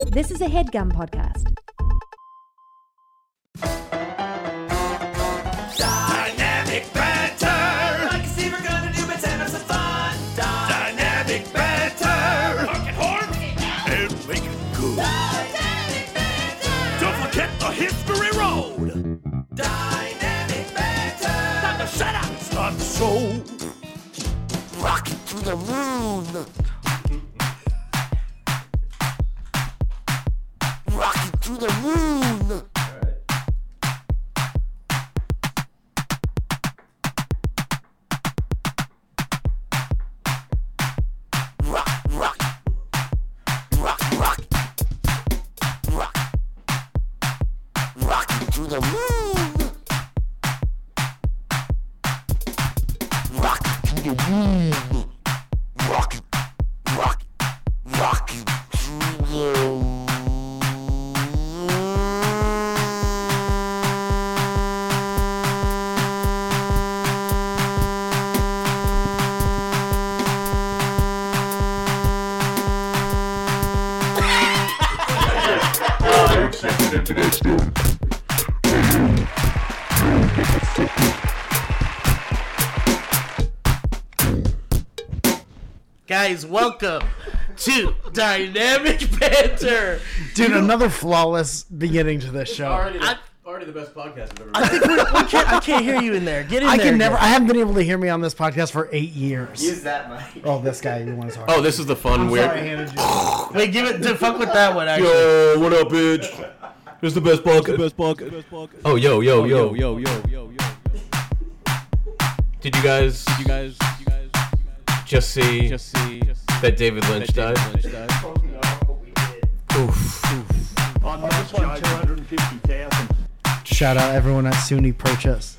This is a HeadGum podcast. Dynamic banter. I can see we're gonna do it and have some fun. Dynamic banter. Honk and horn and make it good. Dynamic banter. Don't forget the history road. Dynamic banter. Time to shut up and start the show. Rocket to the moon. Rocket to the moon. Guys, welcome to Dynamic Banter. Dude, another flawless beginning to this show. Already the best podcast I've ever I think I can't hear you in there. Get in there. I haven't been able to hear me on this podcast for 8 years. Use that mic. Oh, this guy you want to talk Oh, this is the fun, weird. Sorry, I handed you. Wait, give it to fuck with that one, actually. Yo, what up, bitch? This is the best podcast. Oh, yo. Did you guys just see that David Lynch died? Oh, no, we did. Oof. On this one, 250,000. Shout out everyone at SUNY Purchase.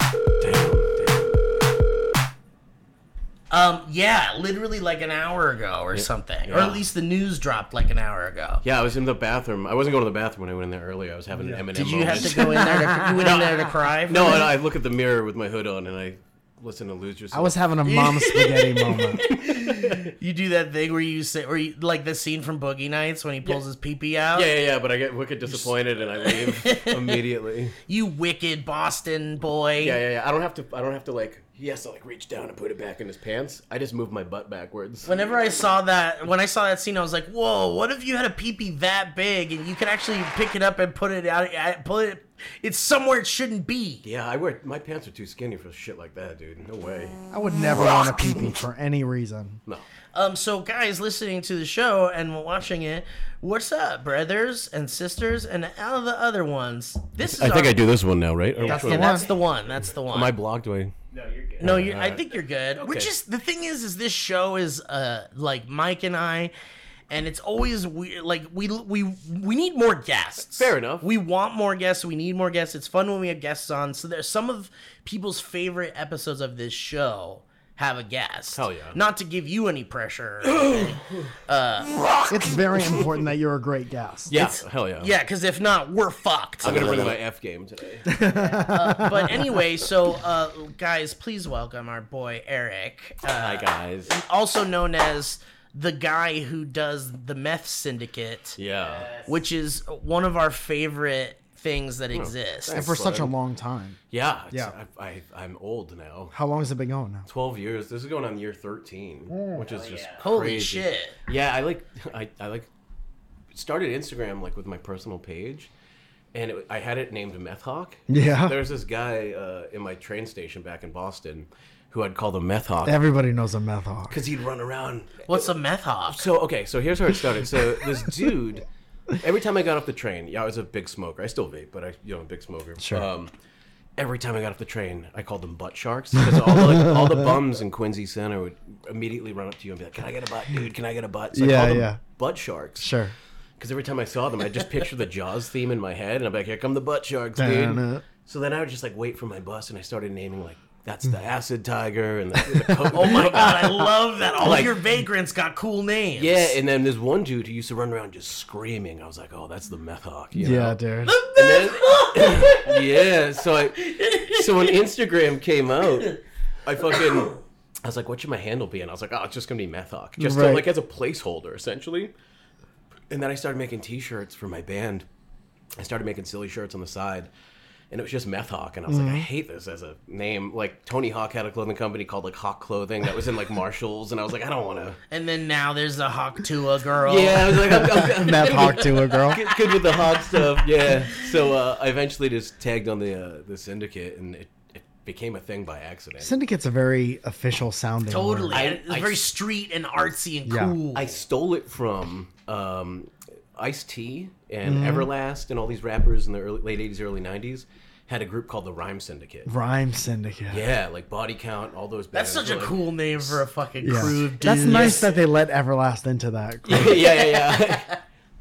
Yeah, literally like an hour ago or something. yeah. Or at least the news dropped like an hour ago. Yeah, I was in the bathroom. I wasn't going to the bathroom when I went in there earlier. I was having an Eminem Did you moment. have to go in there you went in there to cry? No, and I look at the mirror with my hood on and I listen to Lose Yourself. I was having a mom spaghetti moment. You do that thing where you say, or you, like the scene from Boogie Nights when he pulls his pee-pee out? Yeah, but I get wicked disappointed and I leave immediately. You wicked Boston boy. Yeah. I don't have to like, he has to like reach down and put it back in his pants. I just move my butt backwards. When I saw that scene, I was like, whoa, what if you had a pee-pee that big and you could actually pick it up and put it out, it's somewhere it shouldn't be. Yeah, my pants are too skinny for shit like that, dude. No way. I would never want a pee-pee for any reason. No. So guys listening to the show and watching it, what's up, brothers and sisters and all the other ones? I think I do this one now, right? Or That's which the one? one. That's the one. Am I blocked? Do I? No, you're good. No, I think you're good. We're Okay. just, the thing is this show is like Mike and I, and it's always weird. Like we need more guests. Fair enough. We want more guests. We need more guests. It's fun when we have guests on. So there's some of people's favorite episodes of this show have a guest. Hell yeah. Not to give you any pressure. Or anything. It's very important that you're a great guest. Yeah, hell yeah. Yeah, because if not, we're fucked. I'm gonna bring my F game today. But anyway, so guys, please welcome our boy Eric. Hi guys. Also known as the guy who does the Meth Syndicate, Yeah. which is one of our favorite things that exist. And for such a long time. Yeah. Yeah. I'm old now. How long has it been going now? 12 years. This is going on year 13, which is just Holy crazy. shit. Yeah, I started Instagram like with my personal page, and I had it named Meth Hawk. Yeah. There's this guy in my train station back in Boston who I'd call the Meth Hawk Everybody knows a meth hawk. because he'd run around. What's a meth hawk? So here's how it started. So this dude, every time I got off the train, yeah, I was a big smoker. I still vape, but I'm a big smoker. Sure. Every time I got off the train, I called them butt sharks because all the bums in Quincy Center would immediately run up to you and be like, "Can I get a butt, dude? Can I get a butt?" So I called them butt sharks. Sure. Because every time I saw them, I'd just picture the Jaws theme in my head, and I'm like, "Here come the butt sharks, Dun-dun. dude." So then I would just like wait for my bus, and I started naming like. That's the acid tiger and the coke. Oh my god, I love that. All Like- your vagrants got cool names. Yeah, and then there's one dude who used to run around just screaming. I was like, oh, that's the Meth Hawk. You know? Yeah, dude. And then, yeah, so when Instagram came out, I was like, what should my handle be? And I was like, oh, it's just going to be Meth Hawk. Just Right. like as a placeholder, essentially. And then I started making T-shirts for my band. I started making silly shirts on the side. And it was just Meth Hawk. And I was like, I hate this as a name. Like, Tony Hawk had a clothing company called, like, Hawk Clothing that was in, like, Marshalls. And I was like, I don't want to. And then now there's a Hawk Tua girl. Yeah, I was like, I'm Meth Hawk to a girl. good with the Hawk stuff. Yeah. So I eventually just tagged on the Syndicate, and it became a thing by accident. Syndicate's a very official sounding Totally. word. It's very street and artsy and Yeah. cool. I stole it from Ice-T and Everlast and all these rappers in the late 80s, early 90s. Had a group called the Rhyme Syndicate. Rhyme Syndicate. Yeah, like Body Count, all those bands. That's such a Like- cool name for a fucking Yeah. crew of dudes. That's nice that they let Everlast into that. yeah.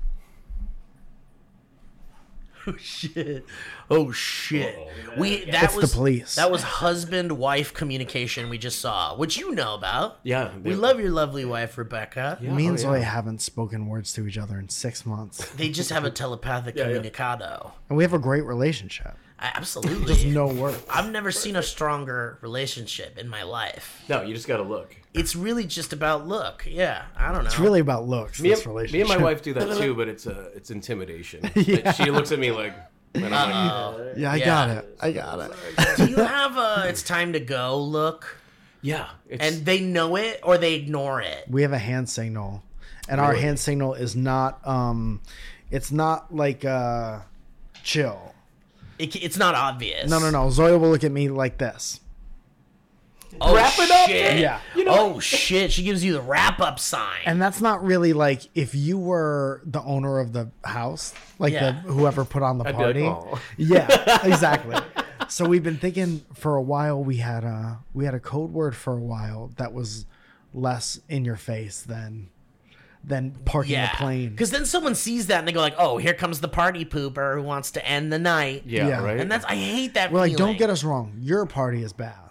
Oh shit! Oh shit! It's the police. That was husband-wife communication we just saw, which you know about. Yeah. We love your lovely wife, Rebecca. Yeah. Me and Oh, Zoe yeah. haven't spoken words to each other in 6 months. They just have a telepathic communicado. And we have a great relationship. Just Absolutely. no words. I've never seen a stronger relationship in my life. No, you just got to look. It's really just about look. Yeah, I don't know. It's really about looks, Me this and, relationship. me and my wife do that too, but it's intimidation. Like, she looks at me like, and I'm like, Yeah, I got it. I got it. Do you have a "it's time to go" look, yeah. It's, and they know it or they ignore it? We have a hand signal. And our Really? hand signal is not, it's not like, chill. It's not obvious. No. Zoe will look at me like this. Oh, Wrap it up, shit. Yeah. Oh shit! She gives you the wrap-up sign. And that's not really like if you were the owner of the house, like Yeah. whoever put on the I'd be like, party. "Oh." Yeah, exactly. So we've been thinking for a while. We had a code word for a while that was less in your face than parking yeah, a plane. because then someone sees that and they go like, "Oh, here comes the party pooper who wants to end the night." yeah, Yeah. right. And I hate that. We're like, feeling. don't get us wrong. Your party is bad.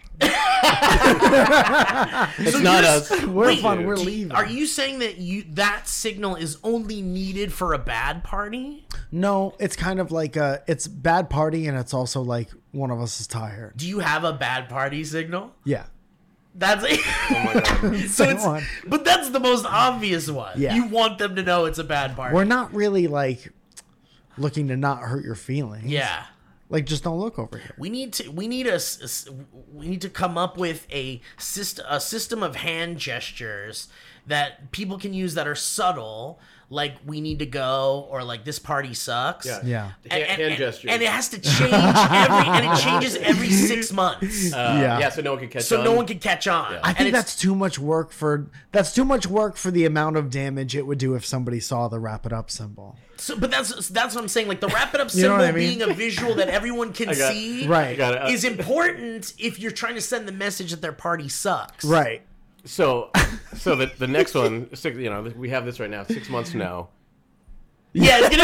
it's not us. We're Wait, fun. We're leaving. Are you saying that that signal is only needed for a bad party? No, it's kind of like it's bad party, and it's also like one of us is tired. Do you have a bad party signal? Yeah. That's Oh my god. so Go it's, on. but that's the most obvious one. Yeah. You want them to know it's a bad party. We're not really like looking to not hurt your feelings. Yeah. Like, just don't look over here. We need to come up with a system of hand gestures that people can use that are subtle, like "we need to go" or like "this party sucks." Yeah. Hand gestures. and it has to change and it changes every 6 months, Yeah. So no one can catch so on. no one can catch on. I think And that's too much work for the amount of damage it would do if somebody saw the wrap it up symbol. but that's what I'm saying. Like the wrap it up You know symbol what I mean? being a visual that everyone can got- see, Right. Got it. is important if you're trying to send the message that their party sucks. Right. So the next one, we have this right now. 6 months from now. Yeah, it's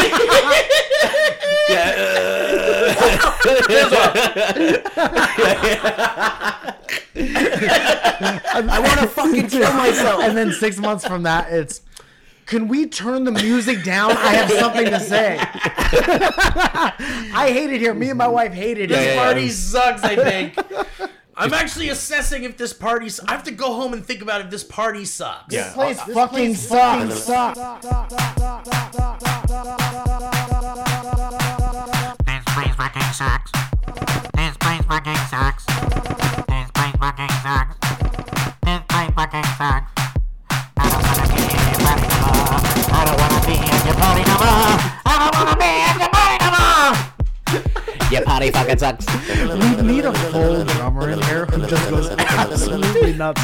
I want to fucking kill myself. And then 6 months from that, it's, can we turn the music down? I have something to say. I hate it here. Me and my wife hate it. This here. party sucks, I think. I'm actually assessing if this party. I have to go home and think about if this party sucks. Yeah. This place fucking sucks. This place fucking sucks. This place fucking sucks. This place fucking sucks. This place fucking sucks. I don't wanna be in your party no more. I don't wanna be in your party no more. I don't wanna be in your party no more. Your party fucking sucks. We need a full drummer in here who just goes absolutely nuts.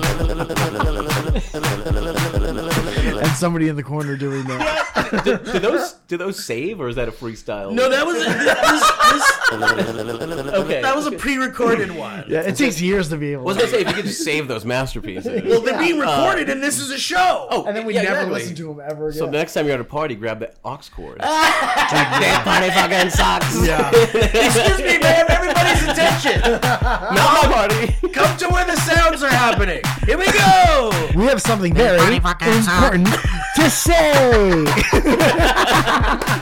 And somebody in the corner doing that. Do those save, or is that a freestyle? No, that was Okay. that was a pre-recorded one. Yeah, it takes years to be able I was to. gonna say, if you could just save those masterpieces. Well, they're being recorded, and this is a show. Oh, And then we yeah, never exactly. listen to him ever again. So the next time you're at a party, grab the aux cord. This party fucking sucks. Yeah. Excuse me, ma'am. Everybody's attention. Not my party. Come to where the sounds are happening. Here we go. We have something very party fucking important to say.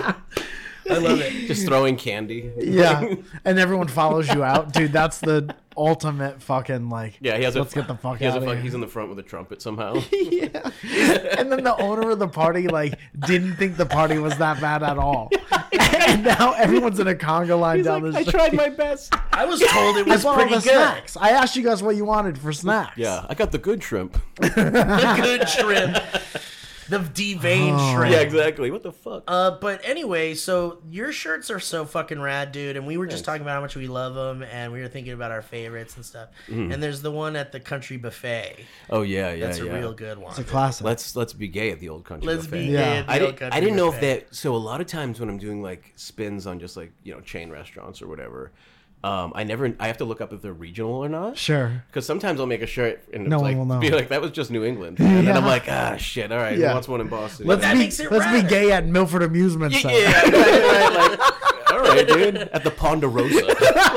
I love it. Just throwing candy. Yeah. And everyone follows you out. Dude, that's the ultimate fucking like. Yeah, he has let's get the fuck he has out of here. He's in the front with a trumpet somehow. Yeah. And then the owner of the party like didn't think the party was that bad at all. And now everyone's in a conga line down the I street. tried my best. I was told it I was bought all pretty the good. snacks. I asked you guys what you wanted for snacks. Yeah, I got the good shrimp. The good shrimp. The deveined shrimp. Yeah, exactly. What the fuck? But anyway, so your shirts are so fucking rad, dude. And we were just talking about how much we love them, and we were thinking about our favorites and stuff. And there's the one at the Country Buffet. Oh yeah, yeah, That's yeah. a real good one. It's a classic. Let's be gay at the old country. Let's buffet. be Yeah. gay at the I old didn't. Country I didn't know if Buffet. that. So a lot of times when I'm doing like spins on just like chain restaurants or whatever, I have to look up if they're regional or not. Sure. Because sometimes I'll make a shirt and No it's one like will know. be like that was just New England, and then I'm Yeah. like shit. All right, Yeah. who wants one in Boston? Let's That be makes it let's be radder. gay at Milford Amusement yeah, Center. right, like, all right, dude, at the Ponderosa.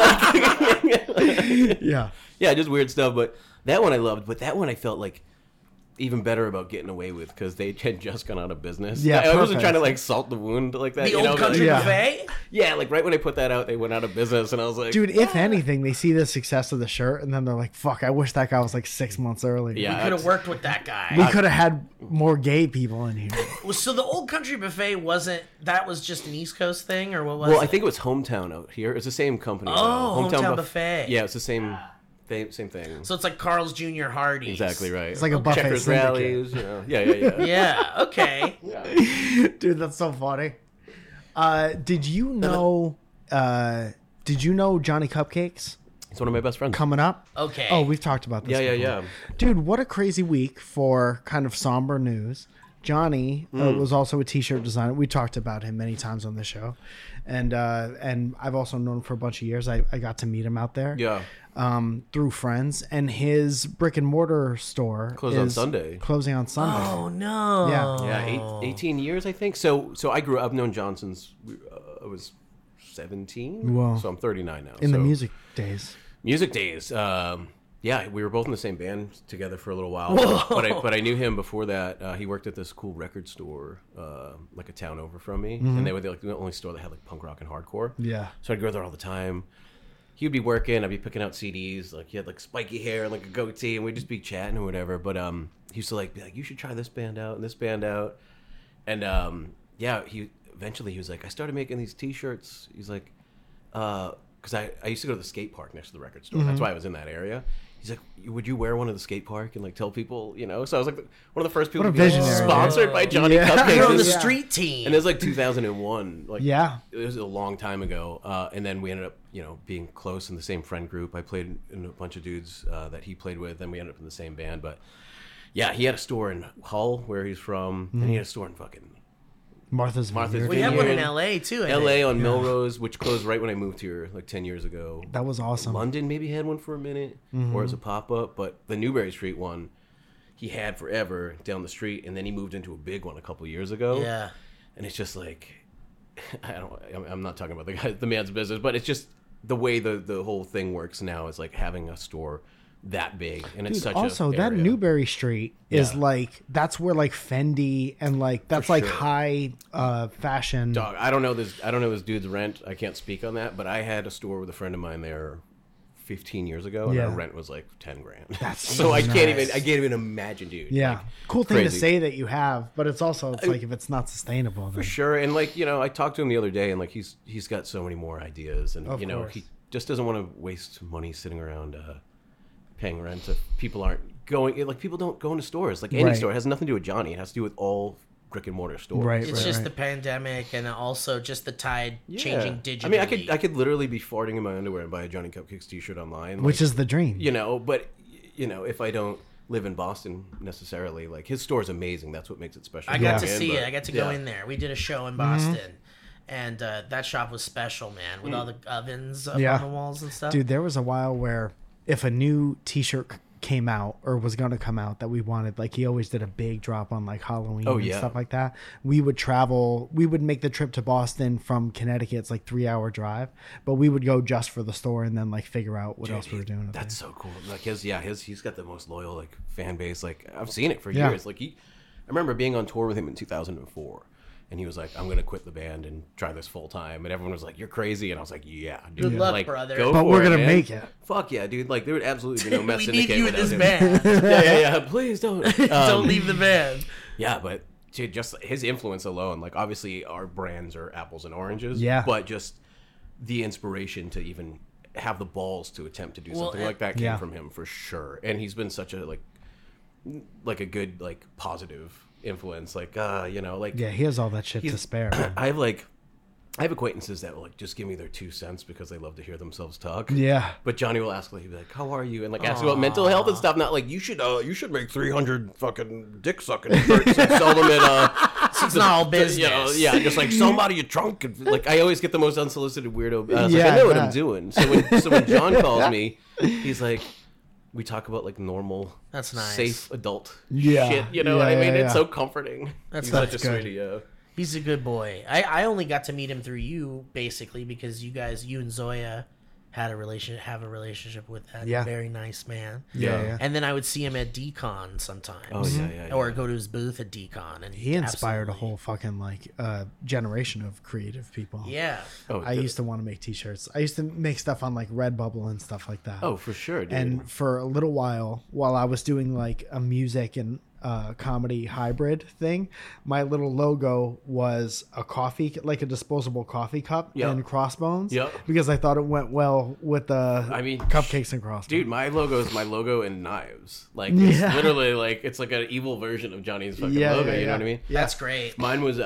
Yeah. Yeah, just weird stuff. But that one I loved. But that one I felt like even better about getting away with because they had just gone out of business. Yeah, I wasn't perfect. trying to like salt the wound like that. The you old know, but, Country like, Yeah. Buffet? yeah, like right when I put that out, they went out of business, and I was like, Dude, if anything, they see the success of the shirt and then they're like, fuck, I wish that guy was like 6 months earlier. yeah, We could have worked with that guy. We could have had more gay people in here. So the old Country Buffet that was just an East Coast thing, or what was Well, it? I think it was Hometown out here. It's the same company. Oh, Hometown Buffet. Yeah, it's the same thing. So it's like Carl's Jr. Hardee's. Exactly right. It's like a buffet Checkers syndicate. rallies. Yeah. Yeah, okay. Dude, that's so funny. Did you know Johnny Cupcakes It's one of my best friends. coming up? Okay. Oh, we've talked about this. Yeah. before. Dude, what a crazy week for kind of somber news. Johnny was also a t-shirt designer. We talked about him many times on the show. And I've also known him for a bunch of years. I got to meet him out there. Yeah. Through friends, and his brick and mortar store Closing on is Sunday. Closing on Sunday. Oh, no. Yeah. Yeah, 18 years, I think. So I grew up. I've known Johnson's. I was 17. Wow. So I'm 39 now. In the So music days. music days. Yeah, we were both in the same band together for a little while. But I knew him before that. He worked at this cool record store, like a town over from me, and they were like the only store that had like punk rock and hardcore. Yeah. So I'd go there all the time. He'd be working, I'd be picking out CDs. Like he had like spiky hair and like a goatee, and we'd just be chatting or whatever. But he used to like be like, you should try this band out and this band out. And yeah, he was like, I started making these T-shirts. He's like, because I used to go to the skate park next to the record store. That's why I was in that area. He's like, would you wear one of the skate park and like tell people, So I was like one of the first people What a to be like, visionary, sponsored by Johnny Yeah. Cupcakes. You're on the Yeah. street team. And it was like 2001. Like Yeah. it was a long time ago. And then we ended up, being close in the same friend group. I played in a bunch of dudes that he played with, and we ended up in the same band. But yeah, he had a store in Hull, where he's from, and he had a store in fucking Martha's Vineyard. we have one in Vineyard. L.A. too. I LA think. on Melrose, which closed right when I moved here, like 10 years ago. That was awesome. London maybe had one for a minute, or as a pop up, but the Newberry Street one he had forever down the street, and then he moved into a big one a couple years ago. Yeah. And it's just like, I'm not talking about the man's business, but it's just the way the whole thing works now is like having a store that big, and it's Dude, such also a that area. Newberry Street is Yeah. like that's where like Fendi and like that's like sure. high fashion. Dog, I don't know this dude's rent. I can't speak on that, but I had a store with a friend of mine there 15 years ago, and Yeah. our rent was like 10 grand. That's so so I can't nice. even imagine, dude. Yeah, Like, cool thing to crazy. say that you have, but it's also like if it's not sustainable, then For sure. And like, I talked to him the other day, and like he's got so many more ideas, and Of course. he just doesn't want to waste money sitting around paying rent if people aren't going. Like people don't go into stores. Like any Right. store, it has nothing to do with Johnny. It has to do with all brick and mortar stores. Right, It's right, just right. the pandemic and also just the tide changing digitally. I mean, I could literally be farting in my underwear and buy a Johnny Cupcakes T-shirt online, which is the dream. but if I don't live in Boston necessarily, like his store is amazing. That's what makes it special. I got to to get in, see but- it. I got to go yeah. in there. We did a show in Boston, and that shop was special, man, with all the ovens up Yeah. on the walls and stuff. Dude, there was a while where if a new T-shirt came out or was going to come out that we wanted, like he always did a big drop on like Halloween and yeah. stuff like that. We would make the trip to Boston from Connecticut. It's like 3-hour drive, but we would go just for the store and then like figure out what else we were doing. That's so cool. Like he's got the most loyal fan base. Like I've seen it for Yeah. years. Like I remember being on tour with him in 2004, And he was like, I'm going to quit the band and try this full time. And everyone was like, you're crazy. And I was like, yeah, dude. Good luck, like, brother. Go But for we're it, gonna man. make it. Fuck yeah, dude. Like, there would absolutely be no mess We need syndicate you in without this him. band. Yeah. Please don't. Don't leave the band. Yeah, but dude, just his influence alone, like obviously our brands are apples and oranges. Yeah. But just the inspiration to even have the balls to attempt to do Well, something and- like that came Yeah. from him for sure. And he's been such a like a good like positive influence. Like you know, like Yeah, he has all that shit to spare. Man. I have acquaintances that will like just give me their 2 cents because they love to hear themselves talk. Yeah. But Johnny will ask, like, he'll be like, "How are you?" and like ask about mental health and stuff. Not like you should make 300 fucking dick sucking shirts and sell them at It's not all business. you know, yeah, just like somebody you drunk. And, like I always get the most unsolicited weirdo. I was like, Yeah, I know what I I'm bet. doing. So when John calls me, he's like, we talk about like normal, That's nice. safe adult Yeah. shit. You know what I Yeah, mean? yeah, It's yeah. so comforting. That's He's nice. such a Good. sweetie. Yeah. He's a good boy. I only got to meet him through you, basically, because you and Zoya have a relationship with that Yeah. very nice man. Yeah. And then I would see him at DCon sometimes. Oh yeah. Or go to his booth at DCon. And He inspired a absolutely. whole fucking like generation of creative people. Yeah. Oh, I used to want to make t-shirts. I used to make stuff on like Redbubble and stuff like that. Oh, for sure, dude. And for a little while I was doing like a music and comedy hybrid thing, my little logo was a coffee, like a disposable coffee cup Yep. and crossbones. Yep. Because I thought it went well with the cupcakes and crossbones. Dude, my logo is my logo and knives. Like it's Yeah. literally like it's like an evil version of Johnny's fucking Yeah, logo. yeah, You know yeah. what I mean? That's great. Mine was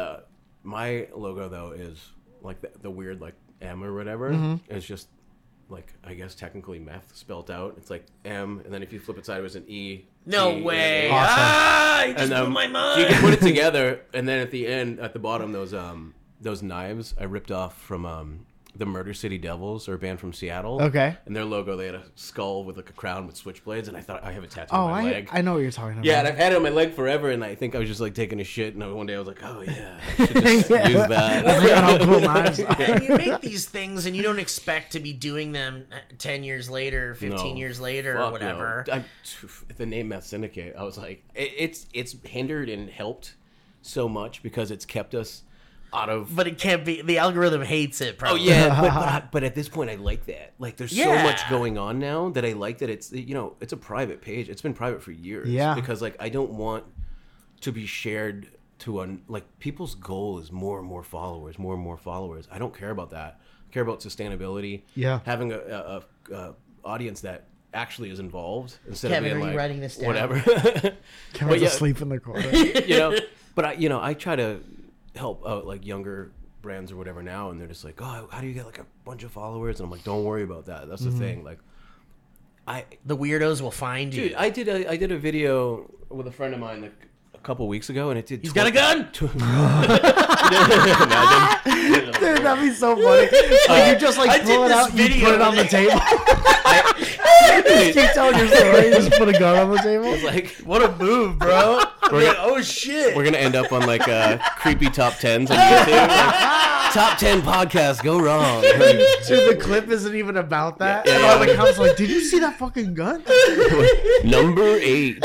my logo though is like the weird like M or whatever. It's just like I guess technically meth spelt out. It's like M, and then if you flip it sideways, an E. No T, way. and an A. Ah, you just And blew my so mind. you can put it together, and then at the end, at the bottom, those knives I ripped off from the Murder City Devils, or a band from Seattle. Okay. And their logo, they had a skull with like a crown with switchblades, and I thought I have a tattoo Oh, on my leg. I know what you're talking about. Yeah, and I've had it on my leg forever, and I think I was just like taking a shit, and one day I was like, oh yeah, I should just Yeah. use that. I forgot how cool knives are. And you make these things and you don't expect to be doing them 10 years later, 15 No. years later, Fuck or whatever. no. The name Meth Syndicate, I was like, it's hindered and helped so much because it's kept us out of. But it can't be. The algorithm hates it, Oh probably. yeah, but at this point, I like that. Like, there's so Yeah. much going on now that I like that it's it's a private page. It's been private for years. Yeah. Because like I don't want to be shared to like people's goal is more and more followers, more and more followers. I don't care about that. I care about sustainability. Yeah. Having a audience that actually is involved instead Kevin, of being are you like writing this down? whatever. Kevin's yeah. asleep in the corner. But I try to help out like younger brands or whatever now, and they're just like, oh, how do you get like a bunch of followers? And I'm like, don't worry about that. That's the thing. Like, The weirdos will find you. dude, I did a video with a friend of mine like a couple weeks ago, and it did. He's got a gun. Imagine. Dude, that'd be so funny. Like you just I like did pull it this out, you video put it on the with- table. Keep telling your story. You just put a gun on the table. It's like What a move, bro. We're Like, gonna- oh shit. we're gonna end up on like creepy top 10s on YouTube. Like, top 10 podcasts go wrong. Dude, the clip isn't even about that. Yeah, and all yeah. the cops are like, did you see that fucking gun? Number 8.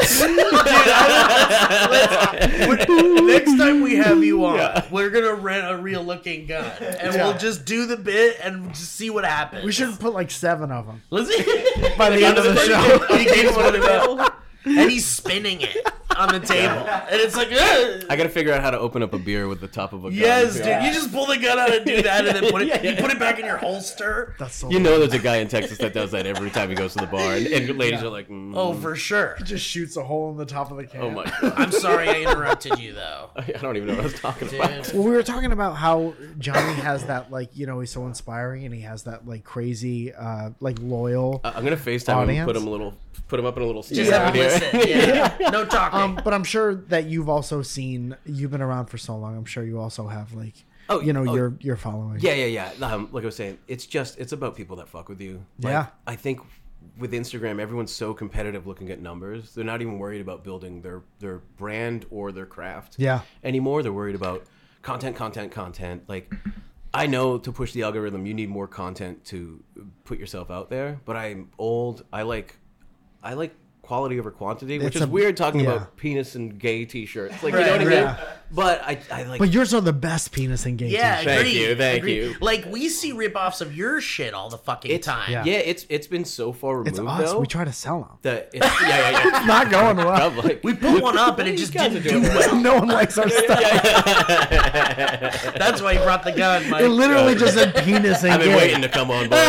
Next time we have you on, we're gonna rent a real looking gun, and we'll just do the bit and just see what happens. We should put like 7 of them Let's by the end of the show. He gave us one of them, and he's spinning it on the table, and it's like, I gotta figure out how to open up a beer with the top of a gun. yes, dude. You just pull the gun out and do that, and then put it. You put it back in your holster. That's so You know there's a guy in Texas that does that every time he goes to the bar, and ladies are like, Oh, for sure. just shoots a hole in the top of the can. oh my god. I'm sorry I interrupted you, though. I don't even know what I was talking about. Dude. Well, we were talking about how Johnny has that, like, you know, he's so inspiring and he has that, like, crazy, like, loyal. I'm gonna FaceTime him, Audience? put him up in a little Just studio have here. to listen. Yeah. No talking. But I'm sure that you've also seen, you've been around for so long, I'm sure you also have, like, your following. Yeah. Like I was saying, it's about people that fuck with you. Like, Yeah. I think with Instagram, everyone's so competitive looking at numbers. They're not even worried about building their brand or their craft. Yeah. Anymore, they're worried about content. Like, I know to push the algorithm, you need more content to put yourself out there. But I'm old. I like quality over quantity, which It's is weird talking yeah. about penis and gay t-shirts. Like, Right, you know what I mean? yeah. But I like... But yours are the best penis and gay Yeah, t-shirts. Thank agreed, you. agreed. Like, we see rip-offs of your shit all the fucking time. yeah. Yeah, it's been so far removed, It's us. though. We try to sell them. that it's, yeah. Not going well. Like, We put one up and it you just guys didn't are do doing well. No one likes our stuff. That's why you brought the gun, Mike. It literally just said penis and I've been gay. waiting to come on board.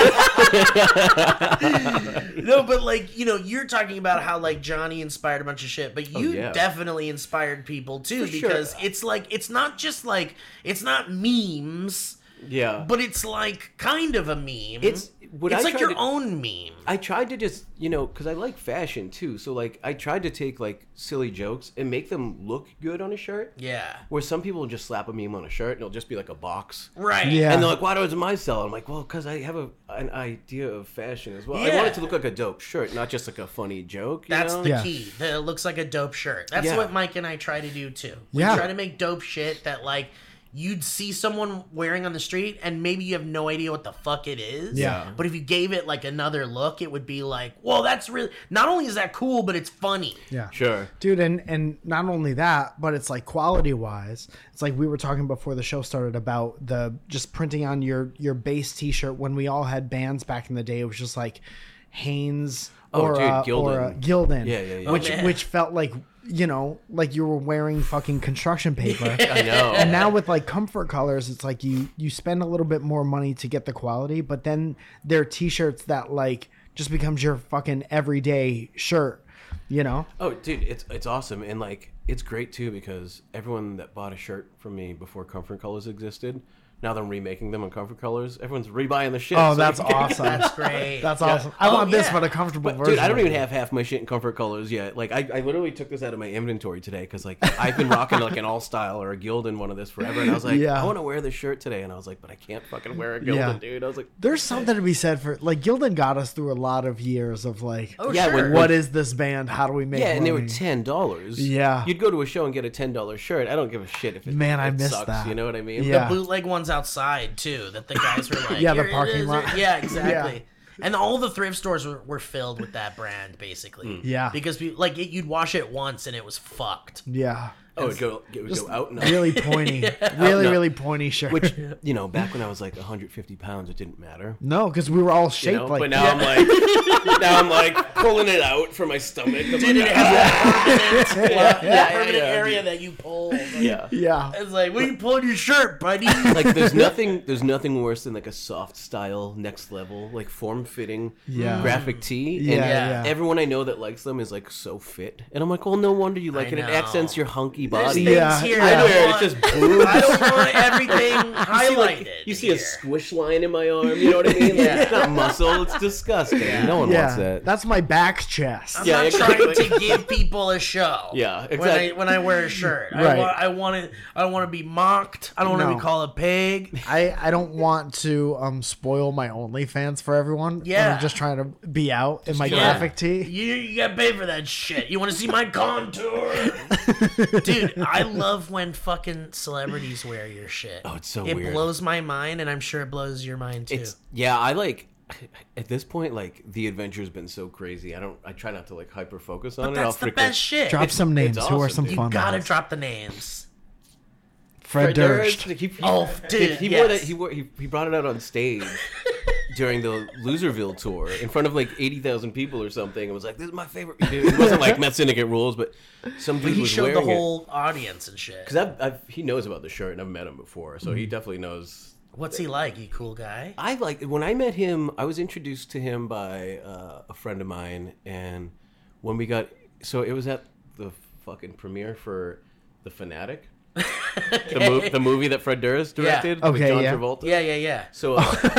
No, but like, you know, you're talking about how like Johnny inspired a bunch of shit, but you yeah. definitely inspired people too, For sure. because it's like, it's not just like, it's not memes, Yeah. but it's like kind of a meme. It's what it's I like tried your to- own meme. I tried to just, you know, because I like fashion too. So, like, I tried to take, like, silly jokes and make them look good on a shirt. Yeah. Where some people will just slap a meme on a shirt and it'll just be like a box. Right. Yeah. And they're like, why doesn't mine sell? I'm like, well, because I have an idea of fashion as well. I Yeah. want it to look like a dope shirt, not just like a funny joke. You That's know? the Yeah. key. That it looks like a dope shirt. That's Yeah. what Mike and I try to do too. We Yeah. try to make dope shit that like you'd see someone wearing on the street and maybe you have no idea what the fuck it is. Yeah. But if you gave it like another look, it would be like, well, that's really, not only is that cool, but it's funny. Yeah. Sure. Dude, and not only that, but it's like quality wise, it's like we were talking before the show started about the just printing on your base t-shirt when we all had bands back in the day. It was just like Hanes or dude, Gildan. Gildan. Yeah. Which Oh, man. which felt like, you know, like you were wearing fucking construction paper. I know. And now with like Comfort Colors, it's like you spend a little bit more money to get the quality, but then they're t-shirts that like just becomes your fucking everyday shirt, you know? Oh, dude, it's awesome. And, like, it's great, too, because everyone that bought a shirt from me before Comfort Colors existed, now that I'm remaking them in Comfort Colors, everyone's rebuying the shit. Oh, So that's like- awesome. That's great. That's awesome. I Oh, want this, yeah. but a comfortable But, version. dude, I don't of even it. have half my shit in Comfort Colors yet. Like, I literally took this out of my inventory today because, like, I've been rocking, like, an all-style or a Gildan one of this forever. And I was like, Yeah. I want to wear this shirt today. And I was like, but I can't fucking wear a Gildan, Yeah. dude. I was like, There's something to be said for like Gildan got us through a lot of years of like, Oh, Yeah, sure. when- what is this band? How do we make? yeah, and they were money? $10. Yeah. You'd go to a show and get a $10 shirt. I don't give a shit if it, Man, I it miss sucks. that. You know what I mean? Yeah. The bootleg ones outside too, that the guys were like, Yeah, the "Here it parking is." lot. Yeah, exactly. And all the thrift stores were filled with that brand Hmm. basically. Yeah. because like you'd wash it once and it was fucked. Yeah, Oh, it would go out and out. really pointy, really pointy shirt. Which, you know, back when I was like 150 pounds, it didn't matter. no, because we were all You shaped know? like. But now I'm like pulling it out from my stomach. I'm Did like, it have that yeah, permanent yeah. area that you pulled? yeah. yeah, It's like, what are you pulling your shirt, buddy? Like there's nothing worse than like a soft style next level like form fitting Yeah. graphic tee. Yeah, and yeah. everyone I know that likes them is like so fit, and I'm like, well, no wonder you like I it. It know. accents your hunky There's body. things Yeah. here I that know want- it's just boobs. I don't want everything You see, highlighted. you see a here. squish line in my arm. You know what I mean? Like, Yeah. It's not muscle. It's disgusting. No one wants yeah. that. That's my back chest. I'm Yeah, not exactly. trying to give people a show. Yeah, exactly. When I wear a shirt, Right. I want to be mocked. I don't want to No. be called a pig. I don't want to spoil my OnlyFans for everyone. when Yeah. I'm just trying to be out in my Yeah. graphic tee. You got to pay for that shit. You want to see my contour, dude? I love when fucking celebrities wear your shit. Oh, it's so it weird. blows my mind, and I'm sure it blows your mind too. It's yeah. I like at this point like the adventure's been so crazy. I try not to like hyper focus on but it. I'll that's the frequent- best shit. Drop some names. it's Who are awesome, some dude. fun you gotta ones? drop the names. Fred Durst. Oh, dude, he yes. he brought it out on stage during the Loserville tour in front of like 80,000 people or something. It was like, this is my favorite. It wasn't like Meth Syndicate Rules, but some dude He was showed the wearing it. whole audience and shit. Because he knows about the shirt and I've met him before, so he definitely knows. What's he like? You cool guy? I like when I met him. I was introduced to him by a friend of mine, and when we got it was at the fucking premiere for The Fanatic, the movie that Fred Durst directed with Okay, John yeah. Travolta. Yeah. So,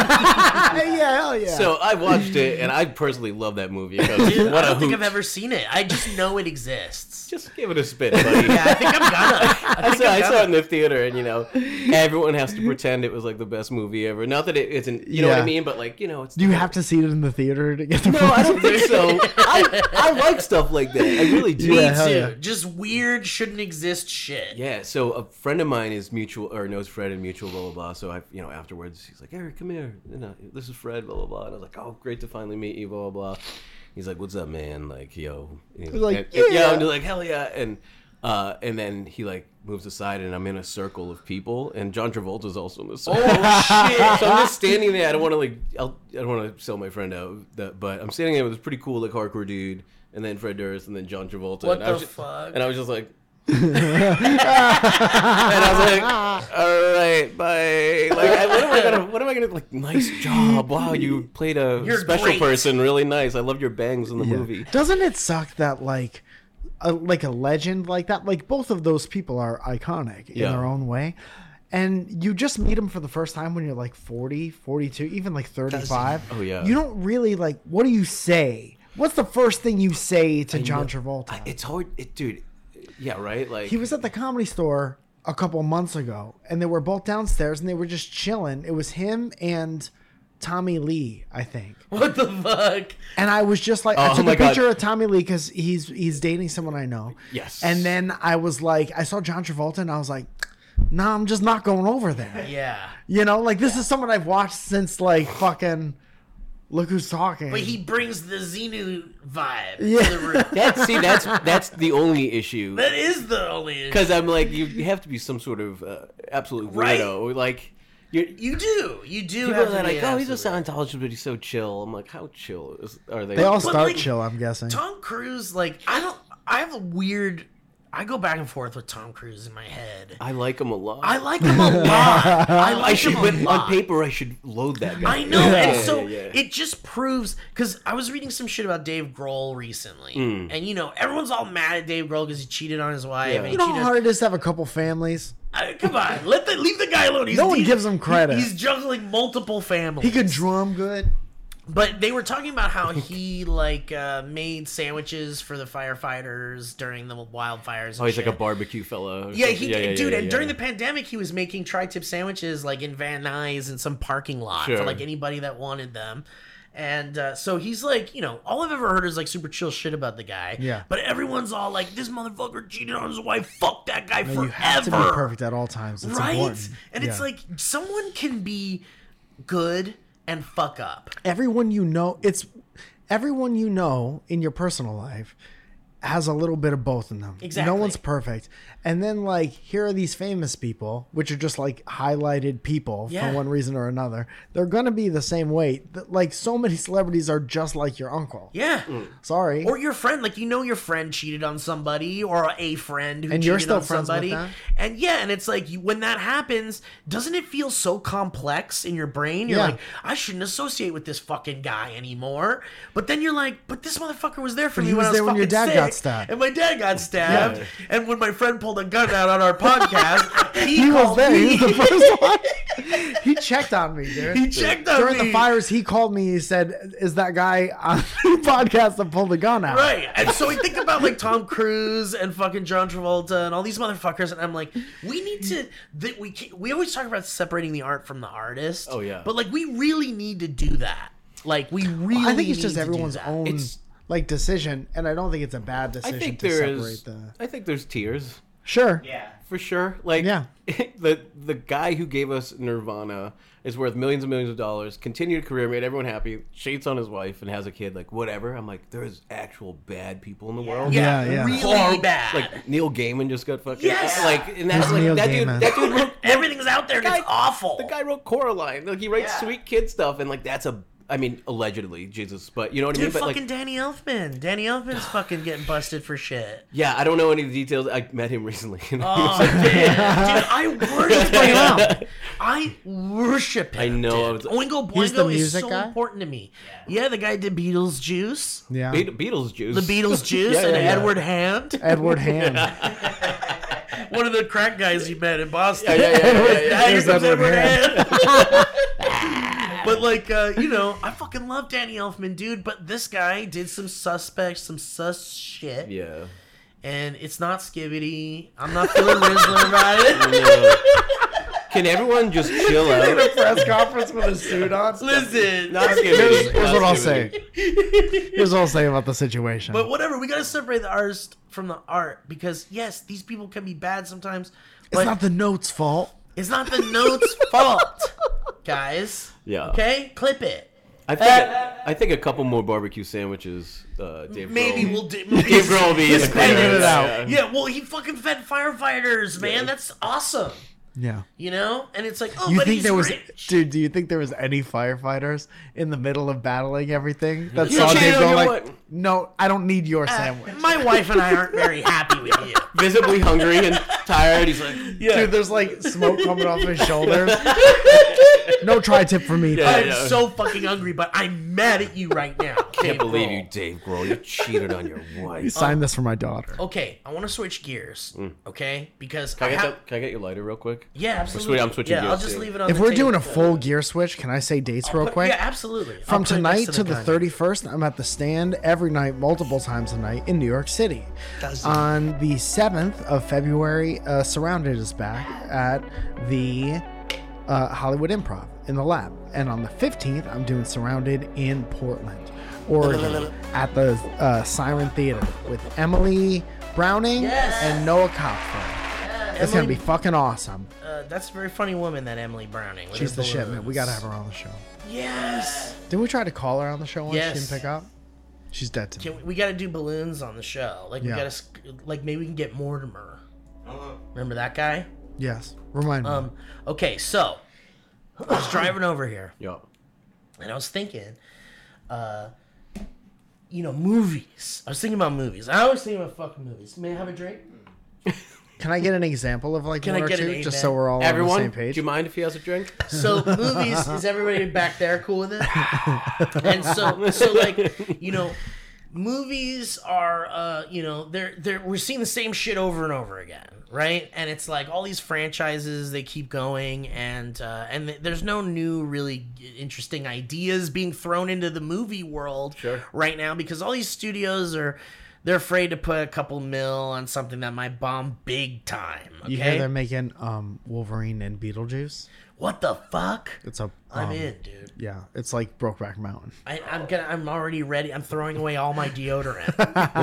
Yeah, hell yeah. so I watched it, and I personally love that movie because Dude, what I a don't think hoot! I've ever seen it. I just know it exists. Just give it a spin, buddy. Yeah, I think I'm gonna. I saw it in the theater, and everyone has to pretend it was like the best movie ever. Not that it isn't, you know what I Yeah. mean, but like it's. Do you have to see it in the theater to get the No, I don't think so. I like stuff like that. I really do. Me Yeah, hell too. yeah. Just weird, shouldn't exist shit. Yeah, so a friend of mine is mutual or knows Fred and mutual, blah blah blah. So afterwards he's like, Eric, come here. This is Fred, blah blah blah. And I was like, oh, great to finally meet you, blah blah blah. He's like, "What's up, man?" Like, yo, like, yeah, I'm just like, hell yeah, and then he like moves aside, and I'm in a circle of people, and John Travolta's also in the circle. Oh shit! So I'm just standing there. I don't want to I don't want to sell my friend out, but I'm standing there with this pretty cool like hardcore dude, and then Fred Durst, and then John Travolta. What and the fuck? And I was just like. And I was like, "All right, bye." Like, what am I gonna like? Nice job! Wow, you played a You're special great. person, really nice. I loved your bangs in the movie. Doesn't it suck that like a legend like that, like both of those people are iconic in Yeah. their own way, and you just meet them for the first time when you're like 40, 42, even like 35. Oh, yeah. You don't really like. What do you say? What's the first thing you say to John Travolta? It's hard, dude. Yeah, right. Like He was at the Comedy Store a couple months ago, and they were both downstairs, and they were just chilling. It was him and Tommy Lee, I think. What the fuck? And I was just like, I Oh took my a picture God. of Tommy Lee because he's dating someone I know. Yes. And then I was like, I saw John Travolta, and I was like, nah, I'm just not going over there. Yeah. You know, like this is someone I've watched since like fucking Look Who's Talking. But he brings the Xenu vibe Yeah. to the room. that's the only issue. That is the only issue. Because I'm like, you have to be some sort of absolute Right. weirdo. Like you You do. people have are to like, be oh, he's a absolute. Scientologist, but he's so chill. I'm like, how chill are they? They all But, start like, chill, I'm guessing. Tom Cruise, like, I have a weird. I go back and forth with Tom Cruise in my head. I like him a lot. I like him a lot. I like I should, him but a lot. on paper, I should load that guy. I know, and Yeah, so yeah. it just proves because I was reading some shit about Dave Grohl recently, Hmm. and you know everyone's all mad at Dave Grohl because he cheated on his wife. Yeah. And he You know cheated how hard it is to have a couple families? Come on, leave the guy alone. No one gives him credit. He's juggling multiple families. He could drum good. But they were talking about how he like made sandwiches for the firefighters during the wildfires. And Oh, he's like a shit. barbecue fella. or Yeah, something. he dude. And yeah. during the pandemic, he was making tri-tip sandwiches like in Van Nuys in some parking lot for Sure. like anybody that wanted them. And so he's like, you know, all I've ever heard is like super chill shit about the guy. Yeah. But everyone's all like, this motherfucker cheated on his wife. Fuck that guy No, forever. you have to be perfect at all times. It's right? important. And it's Yeah. like someone can be good and fuck up. everyone you know in your personal life has a little bit of both in them. Exactly. No one's perfect. And then like here are these famous people, which are just like highlighted people Yeah. for one reason or another. They're gonna be the same way. Like so many celebrities are just like your uncle. Yeah. Sorry. Or your friend, like you know your friend cheated on somebody, or a friend who And cheated you're still on friends with somebody. them? And yeah, and it's like when that happens, doesn't it feel so complex in your brain? You're Yeah. like, I shouldn't associate with this fucking guy anymore. But then you're like, but this motherfucker was there for But me he when was I was there when your fucking dad got sick, stabbed. and my dad got stabbed. Yeah. And when my friend pulled a gun out on our podcast, he was called there. me. He was the first one. He checked on me, dude. He checked on During me. the fires, he called me. He said, "Is that guy on the podcast that pulled the gun out?" Right. And so we think about like Tom Cruise and fucking John Travolta and all these motherfuckers, and I'm like, we need to. We always talk about separating the art from the artist. Oh, yeah. But like, we really need to do that. Like, we really. I think it's need just to do everyone's that. own It's- like decision, and I don't think it's a bad I decision think to there separate is. the. I think there's tears. Sure. Yeah. For sure. Like Yeah. the guy who gave us Nirvana is worth millions and millions of dollars, continued career, made everyone happy, cheats on his wife and has a kid, like whatever. I'm like, there's actual bad people in the world. Yeah. Yeah. Really Horrible. bad. Like Neil Gaiman just got fucking Yes! like, and that's Who's like Neil that dude, Gaiman? that dude wrote, Everything's out there and guy- it's awful. the guy wrote Coraline. Like he writes Yeah. sweet kid stuff, and like that's a, I mean, allegedly, Jesus, but you know what I Dude, mean. But fucking like, Danny Elfman. Danny Elfman's fucking getting busted for shit. yeah, I don't know any of the details. I met him recently. and he Oh, was like, man. Dude, I worship him. I worship him. I know, dude. I was- Oingo He's the Boingo is music so guy? important to me. Yeah, the guy did Beatles Juice. Yeah. Beatles juice. The Beatles Juice Yeah, and yeah, yeah. Edward Hand. Edward Hand. One of the crack guys you met in Boston. Yeah, yeah, yeah, yeah, yeah. Now here There's comes Edward Edward Hand. But like, you know, I fucking love Danny Elfman, dude. But this guy did some sus shit. Yeah. And it's not Skibbity. I'm not feeling Rizzler about it. Can everyone just chill out? Press conference with a suit on. Listen. Not Here's Skibbity. what I'll Not say. Skibbity. Here's what I'll say about the situation. But whatever, we gotta separate the artist from the art because yes, these people can be bad sometimes. But it's not the note's fault. it's not the note's fault, guys. Yeah. Okay, clip it. I think I think a couple more barbecue sandwiches. Dave Maybe Grohl. we'll do. Dave Grohl will be in the Spend corner. it out. Yeah, well, he fucking fed firefighters, man. That's awesome. Yeah. You know, and it's like, oh, You but think he's there was, rich. dude? Do you think there was any firefighters in the middle of battling everything that You saw cheated Dave on go your like, what? "No, I don't need your sandwich." My wife and I aren't very happy with you. Visibly hungry and tired. He's like, Dude, there's like smoke coming off his shoulders. No tri-tip for me. Yeah. I'm so fucking hungry, but I'm mad at you right now. can't believe you, Dave Grohl. You cheated on your You wife. signed this for my daughter. Okay, I want to switch gears. Okay, because Can I get your lighter real quick? yeah, absolutely. I'm switching yeah, gears, I'll just too. leave it on. If the we're table. doing a full gear switch, can I say dates real quick? Yeah, absolutely. From I'll put it tonight next to the Kanye. 31st, I'm at the Stand every night, multiple times a night in New York City. On the 7th of February, Surrounded is back at the Hollywood Improv in the Lab. And on the 15th, I'm doing Surrounded in Portland, Oregon at the Siren Theater with Emily Browning Yes. and Noah Kopfer. It's going to be fucking awesome. That's a very funny woman, that Emily Browning. with She's her the shit, man. balloons. We got to have her on the show. Yes. Didn't we try to call her on the show once? Yes. She didn't pick up? She's dead to me. We got to do balloons on the show. Like Yeah. we got to, like maybe we can get Mortimer. Remember that guy? Yes. Remind me. Okay, so I was driving over here Yeah. and I was thinking, movies. I was thinking about movies. I always think about fucking movies. May I have a drink? Can I get an example of like Can one I or get two, an just amen? so we're all Everyone, on the same do page? you mind if he has a drink? So movies, is everybody back there cool with it? And so like, movies are we're seeing the same shit over and over again, right? And it's like all these franchises, they keep going, and there's no new really interesting ideas being thrown into the movie world right now, because all these studios they're afraid to put a couple mil on something that might bomb big time. Okay? You hear they're making Wolverine and Beetlejuice? What the fuck? It's a I'm in, dude. Yeah, it's like Brokeback Mountain. I'm already ready. I'm throwing away all my deodorant.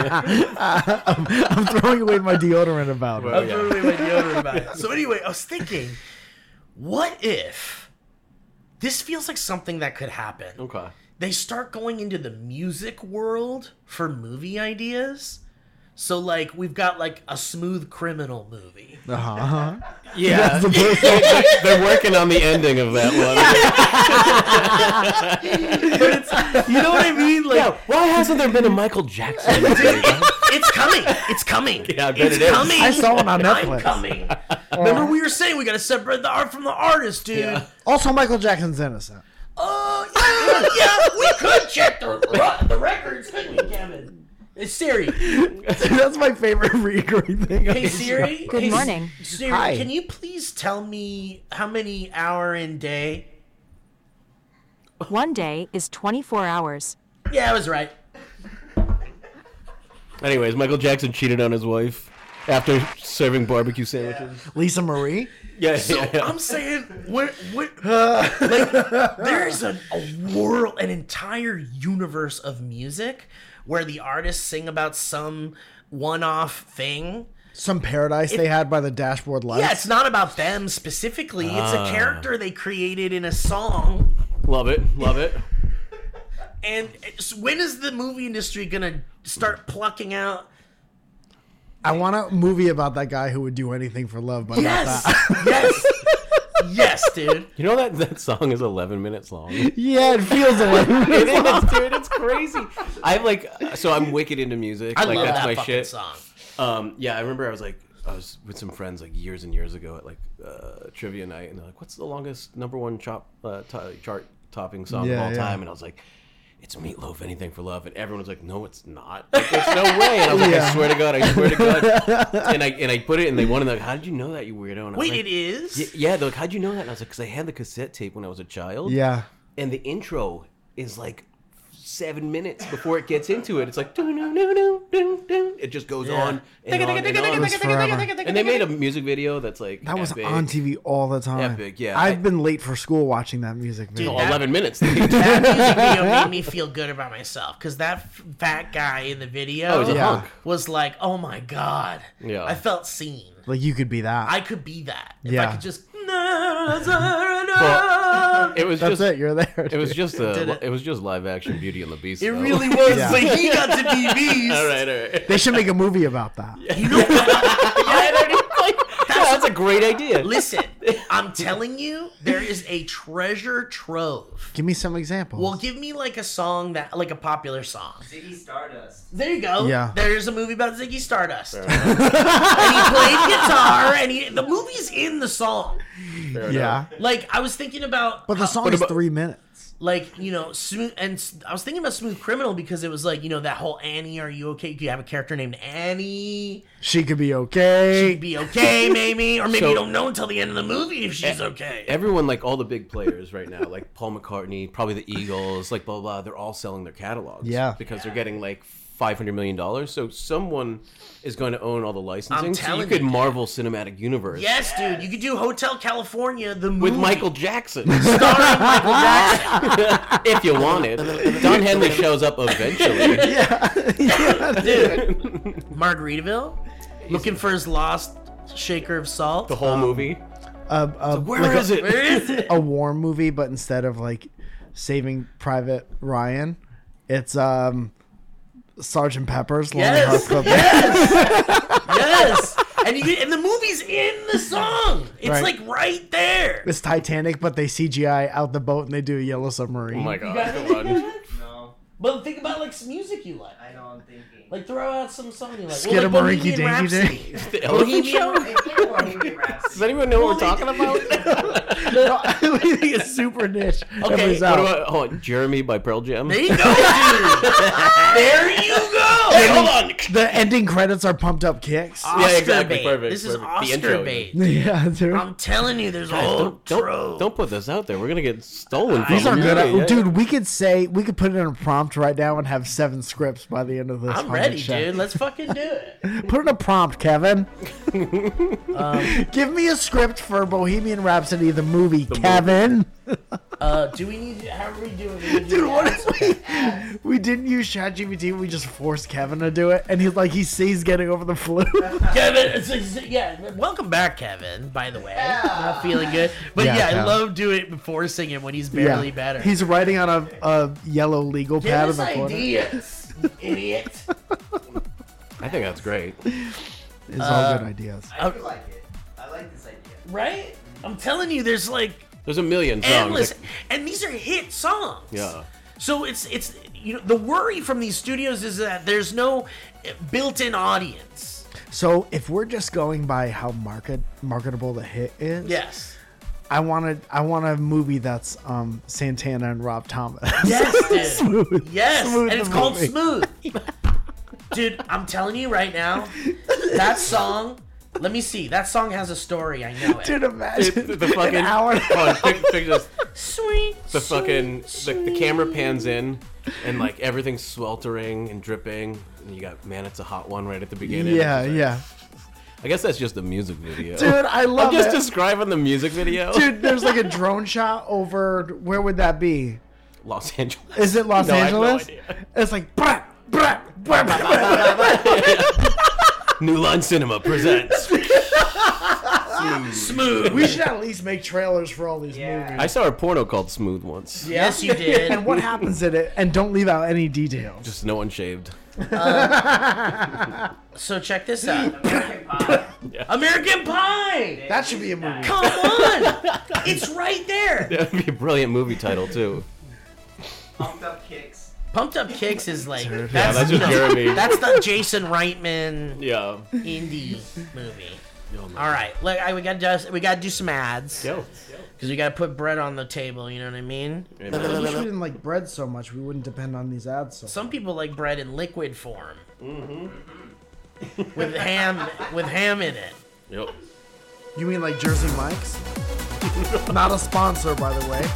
I'm throwing away my deodorant about it. I'm throwing away my deodorant about it. So anyway, I was thinking, what if this feels like something that could happen? Okay. They start going into the music world for movie ideas. So like we've got like a Smooth Criminal movie. Uh-huh. Yeah. They're working on the ending of that one. You know what I mean? Like Why hasn't there been a Michael Jackson movie? it's coming. It's coming. Yeah, I bet it's it is. coming. I saw it on I'm Netflix. coming. Remember we were saying we got to separate the art from the artist, dude. Yeah. Also, Michael Jackson's innocent. Yeah, we could check the records, couldn't we, Kevin? It's Siri. That's my favorite recurring thing. on Hey, the Siri. show. Good Hey, morning. Siri, Hi. can you please tell me how many hour in day? One day is 24 hours. Yeah, I was right. Anyways, Michael Jackson cheated on his wife after serving barbecue sandwiches. Lisa Marie? Yeah, So yeah. I'm saying, like, there's an entire universe of music where the artists sing about some one-off thing. Some paradise they had by the dashboard lights. Yeah, it's not about them specifically. It's a character they created in a song. Love it. And when is the movie industry gonna start plucking out? I want a movie about that guy who would do anything for love, but Yes, not that. yes, yes, dude. You know that song is 11 minutes long. Yeah, it feels like It is, dude. It's crazy. I'm wicked into music. I like love that's that my fucking shit. song. Yeah, I remember I was with some friends like years and years ago at like trivia night, and they're like, "What's the longest #1 chart topping song of Yeah, all yeah. time?" And I was like, "It's Meatloaf, Anything for Love." And everyone was like, "No, it's not. Like, there's no way." And I was like, Yeah. "I swear to God, I swear to God." And I put it, and they wanted like, "How did you know that, you weirdo?" And I was Wait, like, it is? Yeah, they're like, "How'd you know that?" And I was like, "Because I had the cassette tape when I was a child." Yeah. And the intro is like 7 minutes before it gets into it. It's like doo-doo-doo-doo-doo-doo. It just goes on and on and on. was forever. And they made a music video that's like That was epic. on TV all the time. Epic, yeah. I've been late for school watching that music video. Oh, That- 11 minutes. That music video made me feel good about myself because that fat guy in the video he's a Yeah. hunk. was like, "Oh my god!" Yeah. I felt seen. Like you could be that. I could be that if I Yeah. could just. It was That's just it. You're there. It was dude. just Did a it. it was just live action Beauty and the Beast. It though. really was. Yeah. Like he got to be Beast. all right. They should make a movie about that. You know what? That's a great idea. Listen, I'm telling you, there is a treasure trove. Give me some examples. Well, give me like a song that, like a popular song. Ziggy Stardust. There you go. Yeah. There's a movie about Ziggy Stardust. And he played guitar, and the movie's in the song. yeah, Like I was thinking about, but the song is 3 minutes. like Smooth, and I was thinking about Smooth Criminal because it was like that whole Annie, are you okay? You have a character named Annie. She could be okay. She'd be okay, maybe, or maybe So- you don't know until the end of the movie if she's okay. Everyone, like all the big players right now, like Paul McCartney, probably the Eagles, like blah blah, blah, they're all selling their catalogs. Yeah. because they're getting like $500 million. So someone is going to own all the licensing. So you telling could you. Marvel Cinematic Universe. Yes, dude, you could do Hotel California, the movie With Michael Jackson, starring Michael Jackson. if you want it. Don Henley shows up eventually. Margaritaville, looking for his lost shaker of salt. The whole movie. Where Where is it? Where is it? A war movie, but instead of like Saving Private Ryan, it's Sergeant Pepper's Lonely Hearts Club Band. Yes, and the movie's in the song. It's Right. like right there. It's Titanic, but they CGI out the boat and they do a Yellow Submarine. Oh my god! got Come on. No, But think about like some music you like. I know I'm thinking. Like throw out some song you like. Skidamarinky Bohemian Dinky Rhapsody. The Elephant Show? Bohemian Rhapsody. Does anyone know what we're talking about? We think it's super niche. Okay, Everybody's What out. about Jeremy by Pearl Jam? There you go, dude. There you go. Hey, hold on. The ending credits are Pumped Up Kicks. Oscar exactly. bait. Perfect, This is perfect. The Oscar intro. bait. Yeah, dude. I'm telling you, there's a whole trove. Don't put this out there. We're gonna get stolen. From These are them. good. Yeah. Dude, we could put it in a prompt right now and have 7 scripts by the end of this. I'm 100 ready, show. dude. Let's fucking do it. Put in a prompt, Kevin. Give me a script for Bohemian Rhapsody, the movie, Kevin. Do we need? How are we doing? We need to do Dude, what ads? if we didn't use ChatGPT? We just forced Kevin to do it, and he's like, he sees getting over the flu. Kevin, welcome back, Kevin. By the way, not feeling good, but Yeah, yeah, I Kevin. love doing it before singing when he's barely better. He's writing on a yellow legal Give pad in us the corner. ideas, you idiot. I think that's great. It's all good ideas. I do like it. I like this idea. Right? I'm telling you, there's like There's a million songs. endless, Like, and these are hit songs. yeah. So it's the worry from these studios is that there's no built-in audience. So if we're just going by how marketable the hit is, Yes. I want a movie that's Santana and Rob Thomas. Yes, dude. Smooth. Yes, Smooth and it's the called movie. Smooth. Dude, I'm telling you right now, that song. Let me see. That song has a story. I know it. Dude, imagine The fucking an hour. hold on, picture this. Sweet. The fucking sweet, the camera pans in and like everything's sweltering and dripping and you got Man It's a Hot One right at the beginning. Yeah, yeah. I guess that's just the music video. Dude, I love I'm just it. describing the music video. Dude, there's like a drone shot over. Where would that be? Los Angeles. Is it Los No, I have no Angeles? idea. It's like. Brah, brah, brah, brah. New Line Cinema presents. Smooth. We should at least make trailers for all these movies. I saw a porno called Smooth once. Yes, you did. And what happens in it? And don't leave out any details. Just no one shaved. So check this out. American Pie. American Pie. That should be a movie. Come on. It's right there. That would be a brilliant movie title too. Pumped Up Kicks. Pumped Up Kicks is like Yeah, that's just you know, Jeremy. That's the Jason Reitman Yeah. indie movie. All right, look, we gotta do some ads Yo. because we gotta put bread on the table. You know what I mean? I wish we didn't like bread so much. We wouldn't depend on these ads so much. Some people like bread in liquid form, with ham in it. Yep. You mean like Jersey Mike's? Not a sponsor, by the way.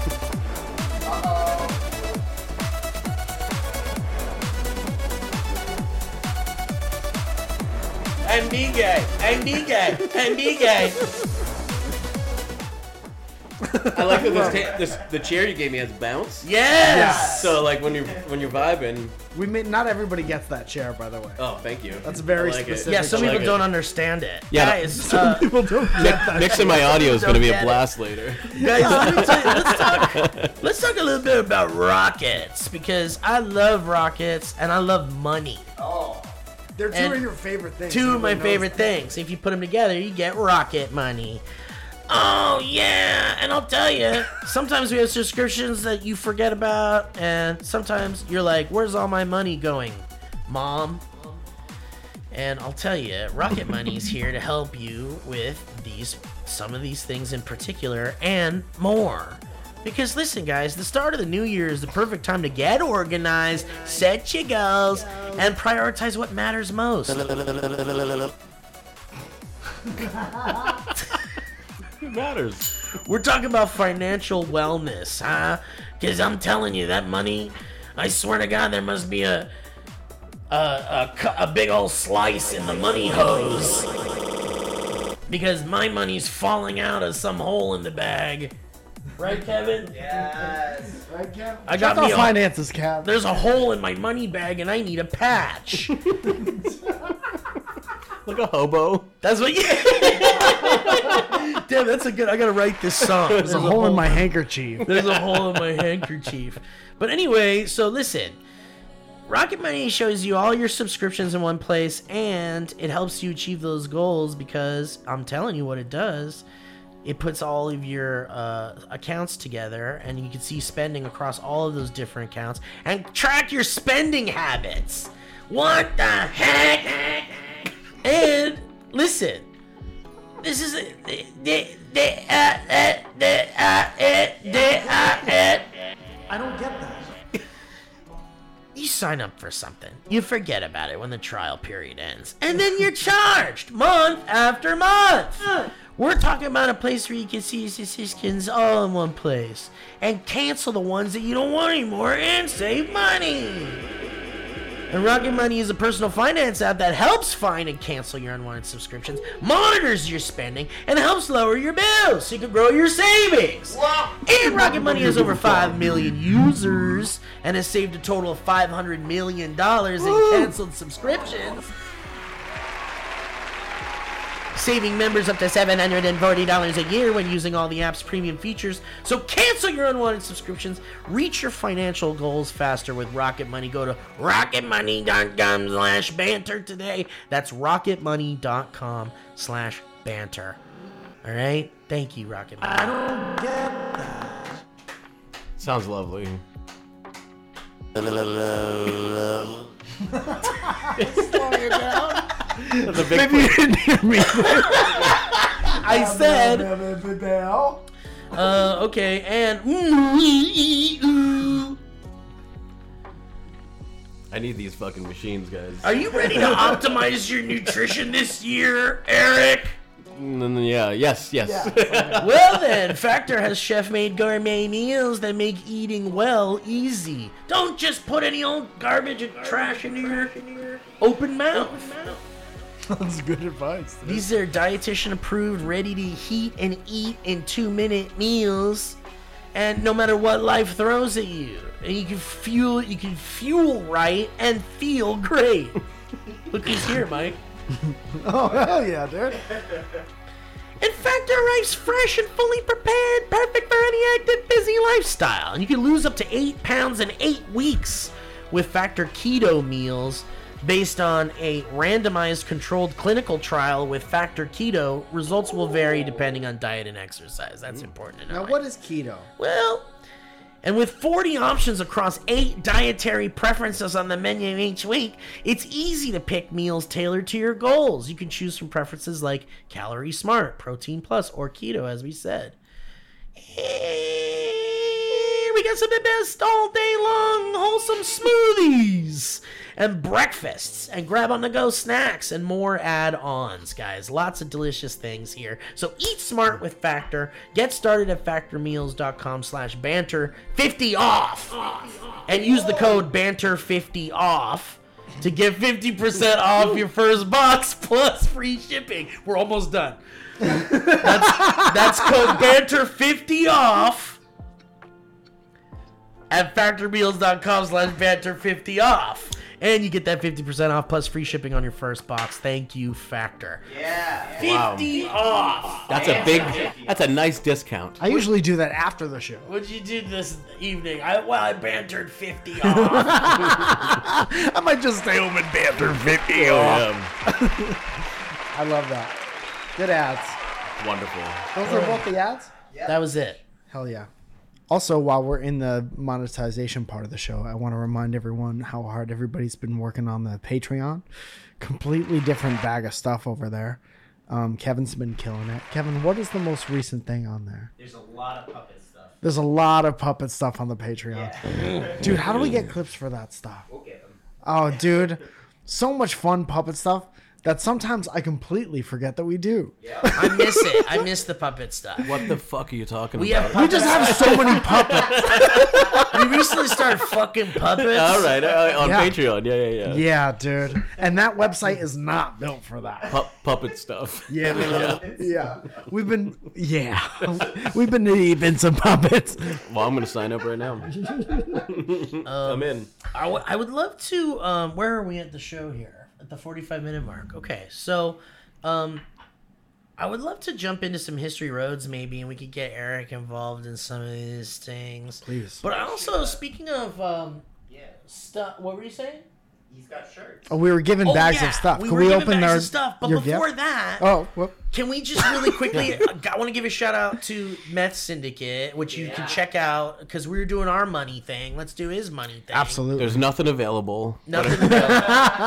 And be gay. And be gay. And be gay. I like that the chair you gave me has bounce. Yes. So like when you're vibing. We may, not everybody gets that chair, by the way. Oh, thank you. That's very I like it. specific. Yeah, some I people like don't it. understand it. Yeah. Guys, People don't get that. Mixing my audio is going to be Don't a get blast later. guys, let me tell you, let's talk a little bit about rockets, because I love rockets and I love money. They're two And of your favorite things. Two of my Everybody knows favorite that. things. If you put them together, you get rocket money. Oh yeah, and I'll tell you, sometimes we have subscriptions that you forget about, and sometimes you're like, "Where's all my money going, Mom?" And I'll tell you, Rocket Money is here to help you with some of these things in particular, and more. Because listen, guys, the start of the new year is the perfect time to get organized, set your goals, and prioritize what matters most. It matters. We're talking about financial wellness, huh? Because I'm telling you, that money, I swear to God, there must be a big old slice in the money hose. Because my money's falling out of some hole in the bag. Right, Kevin? Yes. Right, Kev? I got Check me out a, finances, Kev. there's a hole in my money bag and I need a patch. Like a hobo. That's what you... Damn, that's a good... I gotta write this song. There's a hole in my handkerchief. There's a hole in my handkerchief. But anyway, so listen. Rocket Money shows you all your subscriptions in one place, and it helps you achieve those goals because I'm telling you what it does. It puts all of your accounts together, and you can see spending across all of those different accounts and track your spending habits. What the heck? And listen, this is I don't get that. you sign up for something, you forget about it when the trial period ends, and then you're charged month after month. We're talking about a place where you can see your subscriptions all in one place and cancel the ones that you don't want anymore and save money. And Rocket Money is a personal finance app that helps find and cancel your unwanted subscriptions, monitors your spending, and helps lower your bills so you can grow your savings. And Rocket Money has over 5 million users and has saved a total of $500 million in canceled subscriptions, saving members up to $740 a year when using all the app's premium features. So cancel your unwanted subscriptions, reach your financial goals faster with Rocket Money. Go to rocketmoney.com/banter today. That's rocketmoney.com/banter. All right? Thank you, Rocket Money. I don't get that. Sounds lovely. That's a big Maybe you didn't hear me. I said, okay, and I need these fucking machines, guys. are you ready to optimize your nutrition this year, Eric? Yeah, yes. Well then, Factor has chef-made gourmet meals that make eating well easy. Don't just put any old garbage and trash into your open mouth. That's good advice. These are dietitian approved, ready to heat and eat in 2-minute meals. And no matter what life throws at you, and you can fuel right and feel great. Look who's here, Mike. Oh, hell yeah, dude. And Factor arrives fresh and fully prepared, perfect for any active, busy lifestyle. And you can lose up to 8 pounds in 8 weeks with Factor Keto meals based on a randomized controlled clinical trial with Factor Keto. Results will vary depending on diet and exercise. That's important to know. Now, what is keto? Well, and with 40 options across 8 dietary preferences on the menu each week, it's easy to pick meals tailored to your goals. You can choose from preferences like Calorie Smart, Protein Plus, or Keto, as we said. And we got some of the best all day long wholesome smoothies and breakfasts and grab on the go snacks and more add-ons, guys. Lots of delicious things here. So eat smart with Factor. Get started at factormeals.com/banter50 off and use the code banter50 off to get 50% off your first box plus free shipping. We're almost done. That's code BANTER50 off at factormeals.com/BANTER50 off. And you get that 50% off plus free shipping on your first box. Thank you, Factor. Yeah. 50 off. That's a nice discount. I usually do that after the show. What'd you do this evening? I bantered 50 off. I might just stay home and banter 50 off. I love that. Good ads. Wonderful. Those are both the ads? That was it. Hell yeah. Also, while we're in the monetization part of the show, I want to remind everyone how hard everybody's been working on the Patreon. Completely different bag of stuff over there. Kevin's been killing it. Kevin, what is the most recent thing on there? There's a lot of puppet stuff. There's a lot of puppet stuff on the Patreon. Yeah. Dude, how do we get clips for that stuff? We'll get them. Oh, dude. So much fun puppet stuff that sometimes I completely forget that we do. I miss it. I miss the puppet stuff. What the fuck are you talking We about? have We just have so many puppets. We recently started fucking puppets. All right, on Yeah. Patreon. Yeah. Yeah, dude. And that website is not built for that. Puppet stuff. Yeah, man. Yeah. We've been deep in some puppets. Well, I'm gonna sign up right now. I'm in. I would love to. Where are we at the show here? At the 45-minute mark. Okay, so I would love to jump into some history roads maybe, and we could get Eric involved in some of these things. Please. But I also, speaking of Yeah. stuff, what were you saying? He's got shirts. Oh, we were given bags of stuff. We Can were we given open bags our of stuff, but your before gift? that, Oh, well, can we just really quickly? I want to give a shout out to Meth Syndicate, which you can check out because we were doing our money thing. Let's do his money thing. absolutely. There's nothing available. Nothing available.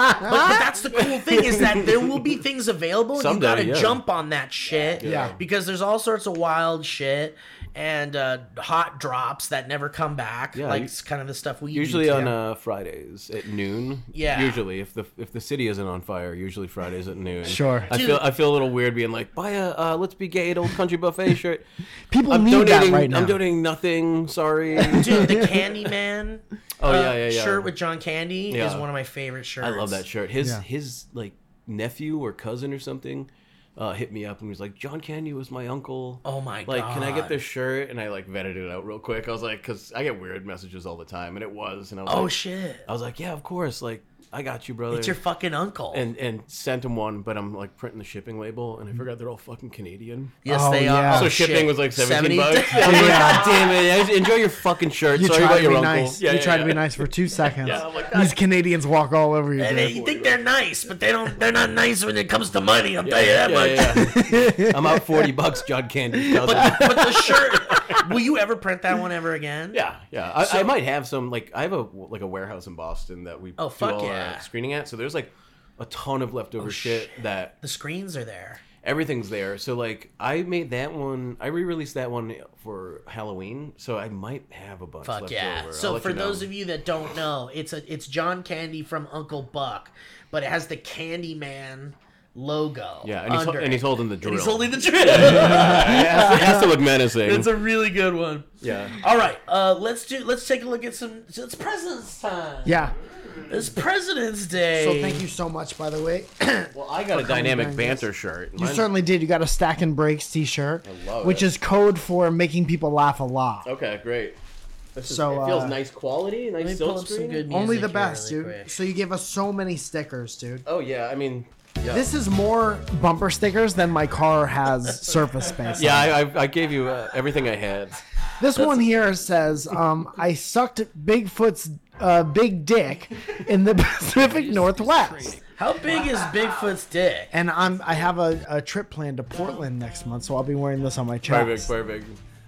but that's the cool thing is that there will be things available. And Someday, you gotta yeah. jump on that shit. Yeah. Because there's all sorts of wild shit and hot drops that never come back. Yeah, like you- it's kind of the stuff we Usually do. on Fridays at noon. Yeah. Usually, if the city isn't on fire, usually Fridays at noon. Sure. I feel a little weird being like, buy a Let's Be Gay at Old Country Buffet shirt. People I'm need donating. that right now. I'm donating nothing. Sorry. Dude, the Candyman yeah. shirt with John Candy is Yeah. one of my favorite shirts. I love that shirt. His Yeah. his like nephew or cousin or something hit me up and was like, John Candy was my uncle. Oh my Like, can I God. get this shirt? And I like vetted it out real quick. I was like, because I get weird messages all the time, and it was. And I was Oh like, shit. I was like, yeah, of course. Like, I got you, brother. It's your fucking uncle. and sent him one, but I'm like printing the shipping label, and I forgot they're all fucking Canadian. yes, Oh, they yeah. are. So Oh, shipping shit. was like 17 70? bucks. I was like, God damn it! Enjoy your fucking shirt. You Sorry try about to your be uncle. nice. You try to be nice for 2 seconds. Yeah, I'm like, These Canadians walk all over you. And dude. you think they're nice, but they're not nice when it comes to money. I'll tell you that much. Yeah. I'm out $40, John Candy. But the shirt, will you ever print that one ever again? Yeah. I might have some. Like, I have a warehouse in Boston that we Oh, do fuck all yeah. our screening at. So there's like a ton of leftover shit that The screens are there. everything's there. So like, I made that one. I re-released that one for Halloween. So I might have a bunch Fuck left yeah. over. So for those of you that don't know, it's John Candy from Uncle Buck, but it has the Candyman logo. Yeah, under and he's it. holding the drill. And he's holding the drill. it has to look menacing. It's a really good one. Yeah. All right, let's take a look at some. It's President's time. Yeah. It's President's Day. So thank you so much, by the way. Well, I got a coming dynamic back, banter shirt. You Mine- certainly did. You got a Stack and Breaks t-shirt, love which it. is code for making people laugh a lot. Okay, great. This So, it feels uh, nice quality, Let me nice pull silk up some screen. good music Only the here best, really dude. quick. So you gave us so many stickers, dude. Oh yeah, I mean, yeah. This is more bumper stickers than my car has surface space. Yeah, I gave you everything I had. This one here says, I sucked Bigfoot's big dick in the Pacific Northwest. How big is Bigfoot's dick? And I have a trip planned to Portland next month, so I'll be wearing this on my chest. Perfect.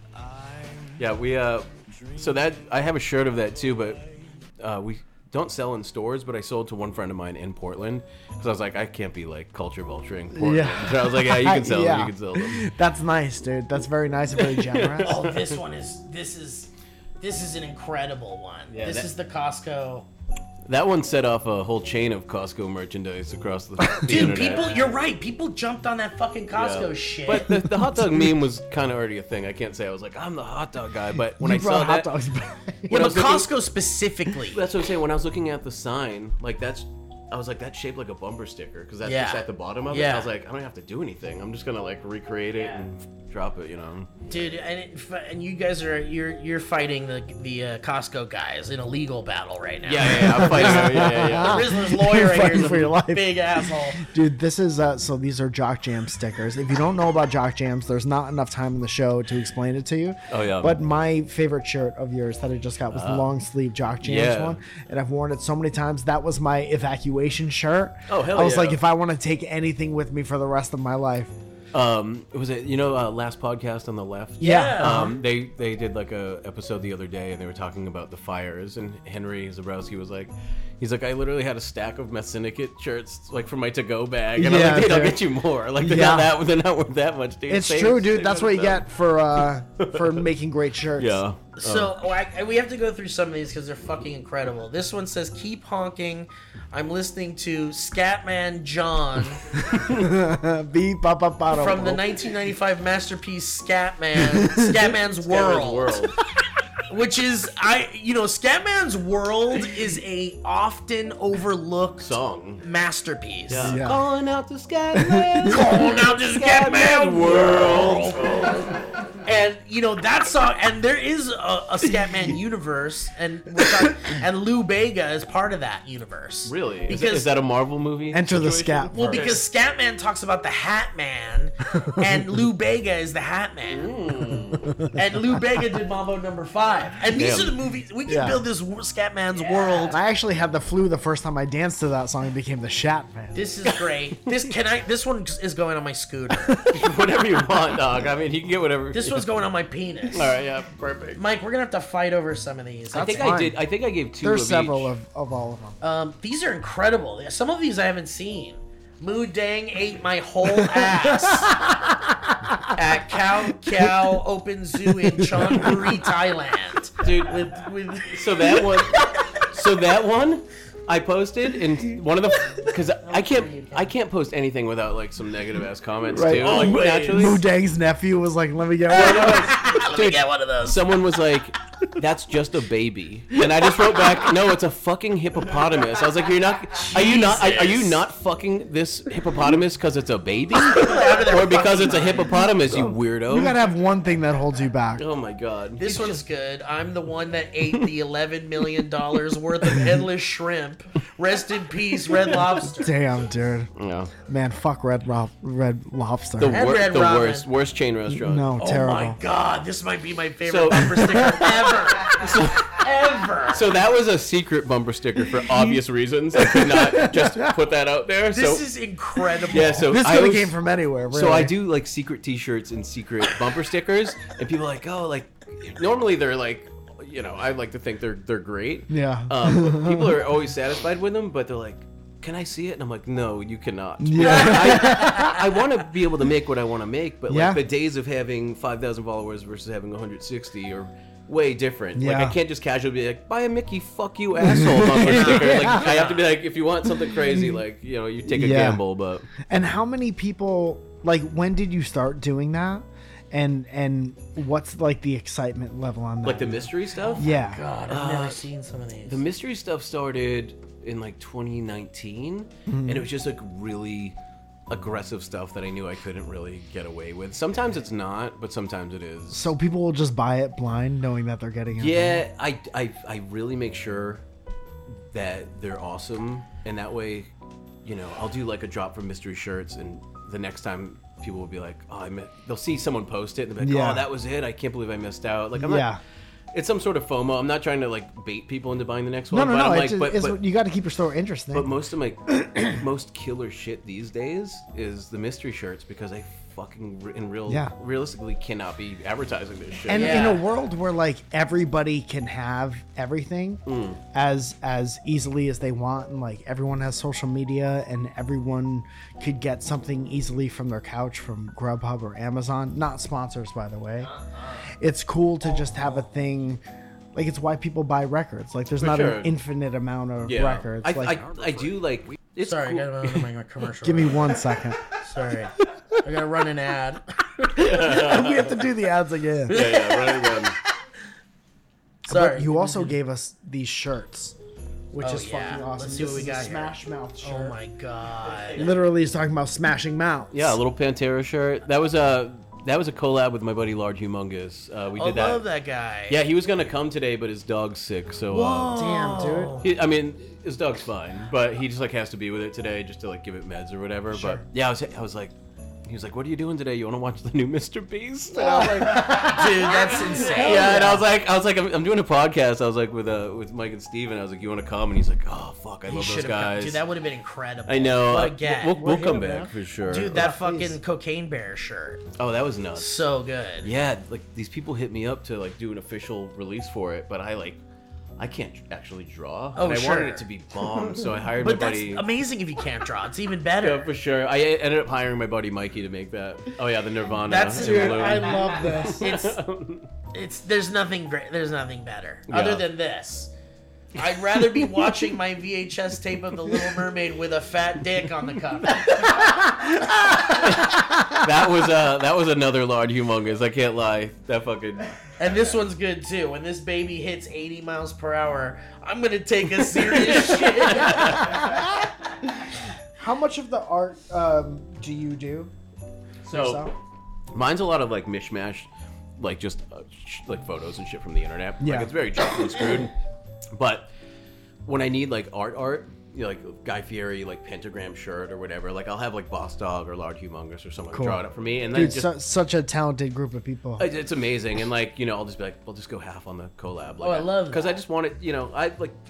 Yeah, we so that I have a shirt of that too, but we don't sell in stores. But I sold to one friend of mine in Portland because I was like, I can't be like culture vulturing Portland. Yeah. So I was like, yeah, you can sell Yeah. them. You can sell them. That's nice, dude. That's very nice and very generous. Oh, this is an incredible one. Yeah, this that- is the Costco. That one set off a whole chain of Costco merchandise across the Dude, internet. you're right. People jumped on that fucking Costco Yeah. shit. But the hot dog meme was kind of already a thing. I can't say I was like, I'm the hot dog guy, but when You I saw brought hot that, dogs back. yeah, when I but was looking- Costco specifically. that's what I'm saying. When I was looking at the sign, like that's I was like, that's shaped like a bumper sticker because that's Yeah. just at the bottom of it. Yeah. I was like, I don't have to do anything. I'm just gonna like recreate it and drop it, you know. Dude, and you guys are you're fighting the Costco guys in a legal battle right now. Yeah, I'm fighting. Yeah. The Rizzler's lawyer right Fighting here is for your a life. big asshole. Dude, this is so these are Jock Jam stickers. If you don't know about Jock Jams, there's not enough time in the show to explain it to you. Oh, yeah. But my favorite shirt of yours that I just got was the long sleeve Jock Jams yeah. one, and I've worn it so many times. That was my evacuation shirt. Oh, hell I was yeah. like, if I want to take anything with me for the rest of my life. Was it last podcast on the left? Yeah. They did like a episode the other day and they were talking about the fires and Henry Zabrowski was like, he's like, I literally had a stack of Meth Syndicate shirts like for my to-go bag, and Yeah, I'm like, dude, I'll dude. get you more. Like they're Yeah. not worth that much, dude. It's Save- true, dude. save That's on what you stuff. get for making great shirts. Yeah. So we have to go through some of these because they're fucking incredible. This one says, "Keep honking." I'm listening to Scatman John Beep, bop, bop, bop, from the bop. 1995 masterpiece Scatman's World. Which is Scatman's World is a often overlooked Song. masterpiece. Yeah. Yeah. Calling out the sky, man. Calling out the Scatman World. And that song, and there is a Scatman universe, and and Lou Bega is part of that universe. Really? Because Is that a Marvel movie? Enter the situation? Scat. well, part. because Scatman talks about the Hat Man, and Lou Bega is the Hat Man, and Lou Bega did Mambo Number 5, and these Damn. are the movies we can Yeah. build this Scatman's world. I actually had the flu the first time I danced to that song and became the Shat fan. This is great. This one is going on my scooter. Whatever you want, dog. I mean, you can get whatever. This one's going on my penis. All right, yeah, perfect. Mike, we're gonna have to fight over some of these. I think fine. I did. I think I gave 2 There's of several each. of all of them. These are incredible. Some of these I haven't seen. Moo Dang ate my whole ass at Khao Kiao Open Zoo in Chonburi, Thailand. Dude, With so that one I posted in one of the because I can't post anything without like some negative ass comments Right. too. Oh, Like wait. naturally, Moo Dang's nephew was like, "Let me get one." let me get one of those. someone was like, "That's just a baby," and I just wrote back, "No, it's a fucking hippopotamus." I was like, "Are you not fucking this hippopotamus because it's a baby, or because it's a hippopotamus, you weirdo?" You gotta have one thing that holds you back. Oh my god. This one's good. I'm the one that ate the $11 million worth of endless shrimp. Rest in peace, Red Lobster. Damn, dude. Yeah. Man, fuck Red Lobster. The, And Red Robin. worst chain restaurant. No, Oh terrible. my god, this might be my favorite So- bumper sticker ever. Ever. So that was a secret bumper sticker for obvious reasons. I could not just put that out there. This is incredible. Yeah, so This I could have was- came from anywhere. Really. So I do like secret T-shirts and secret bumper stickers, and people are like, oh, like normally they're like, I like to think they're great. Yeah. People are always satisfied with them, but they're like, can I see it? And I'm like, no, you cannot. Yeah. I want to be able to make what I want to make, but like Yeah. the days of having 5,000 followers versus having 160 are way different. Like Yeah. I can't just casually be like, buy a Mickey, fuck you, asshole bumper sticker. Like I have to be like, if you want something crazy, like you take a Yeah. gamble, but. And how many people? Like, when did you start doing that? And what's like the excitement level on that? Like the mystery stuff? Yeah. God, I've never seen some of these. The mystery stuff started in like 2019, and it was just like really aggressive stuff that I knew I couldn't really get away with. Sometimes it's not, but sometimes it is. So people will just buy it blind, knowing that they're getting it. Yeah, I really make sure that they're awesome, and that way, I'll do like a drop for mystery shirts, and the next time people will be like, oh, they'll see someone post it, and they'll be like, Yeah. oh, that was it. I can't believe I missed out. Like I'm Yeah. not. It's some sort of FOMO. I'm not trying to like bait people into buying the next No, one. no, but no. I'm It's like, just, but you got to keep your store interesting. But most of my most killer shit these days is the mystery shirts because I fucking realistically cannot be advertising this shit. And Yeah. in a world where like everybody can have everything as easily as they want, and like everyone has social media and everyone could get something easily from their couch from Grubhub or Amazon, not sponsors by the way. It's cool to just have a thing. Like it's why people buy records. Like there's not sure. an infinite amount of yeah, records. I do like. It's Sorry, cool. I got to my commercial. Give me 1 second. Sorry. I got to run an ad. We have to do the ads again. Yeah, right. Sorry. But you also gave us these shirts. which Oh, is yeah. fucking awesome. Let's see what This we is a got here. Smash Mouth shirt. Oh my god. Literally, he's talking about smashing mouths. Yeah, a little Pantera shirt. That was a collab with my buddy Large Humongous. We did I that. love that guy. Yeah, he was gonna come today, but his dog's sick. So Damn, dude. I mean, his dog's fine, but he just like has to be with it today just to like give it meds or whatever. Sure. But yeah, I was like, he was like, "What are you doing today? You want to watch the new Mr. Beast?" And Oh, I was like, Dude, that's insane. yeah, and I was like, I'm doing a podcast. I was like with Mike and Steven. I was like, you want to come? And he's like, oh fuck, I He love those should've come. guys. Dude, that would have been incredible. I know. What a get. We'll We're come here, back man. for sure. Dude, that please. fucking Cocaine Bear shirt. Oh, that was nuts. So good. Yeah, like these people hit me up to like do an official release for it, but I can't actually draw. Oh, and I sure. wanted it to be bomb, so I hired But my that's buddy. amazing if you can't draw. It's even Yeah, better. for sure. I ended up hiring my buddy Mikey to make that. Oh yeah, the Nirvana. That's- in dude, blue. I love this. It's there's nothing great. There's nothing better Yeah. other than this. I'd rather be watching my VHS tape of The Little Mermaid with a fat dick on the cover. that was another Large Humongous. I can't lie. That fucking. And this one's good too. When this baby hits 80 miles per hour, I'm gonna take a serious shit. How much of the art do you do? So yourself? mine's a lot of like mishmash, like just like photos and shit from the internet. Yeah. Like it's very chopped and screwed. But when I need like art, you know, like Guy Fieri, like pentagram shirt or whatever, like I'll have like Boss Dog or Large Humongous or someone Cool. draw it up for me, and then Dude, just such a talented group of people. it's amazing. And like, you know, I'll just be like, we'll just go half on the collab. Like, Oh, I love because I that. just want it. You know, I have like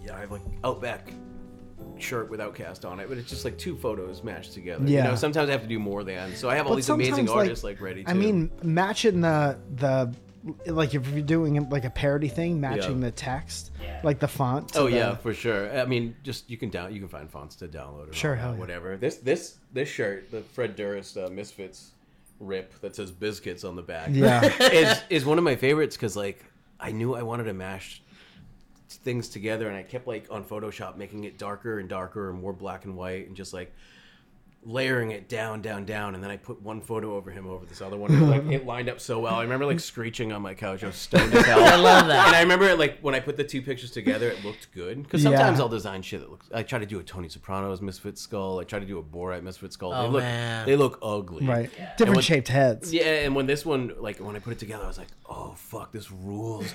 Outback shirt with Outcast on it, but it's just like two photos mashed together. Yeah. You know, sometimes I have to do more than. So I have all But these amazing sometimes, artists like ready to. I mean, matching the like if you're doing like a parody thing, matching Yeah. the text, Yeah. like the font. to Oh the- yeah, for sure. I mean, just you can find fonts to download. And Sure, all that, hell yeah. whatever. This shirt, the Fred Durst Misfits rip that says Biscuits on the back. Yeah. is one of my favorites because like I knew I wanted to mash things together, and I kept like on Photoshop making it darker and darker and more black and white, and just like layering it down, and then I put one photo over him over this other one. And, like it lined up so well. I remember like screeching on my couch. I was stoned as hell. I love that. And I remember it, like when I put the two pictures together, it looked good. Because Yeah. sometimes I'll design shit that looks. I try to do a Tony Soprano's Misfit skull. I try to do a Borat Misfit skull. Oh, man. They look ugly. Right. And Different when- shaped heads. Yeah, and when this one, like when I put it together, I was like, oh fuck, this rules.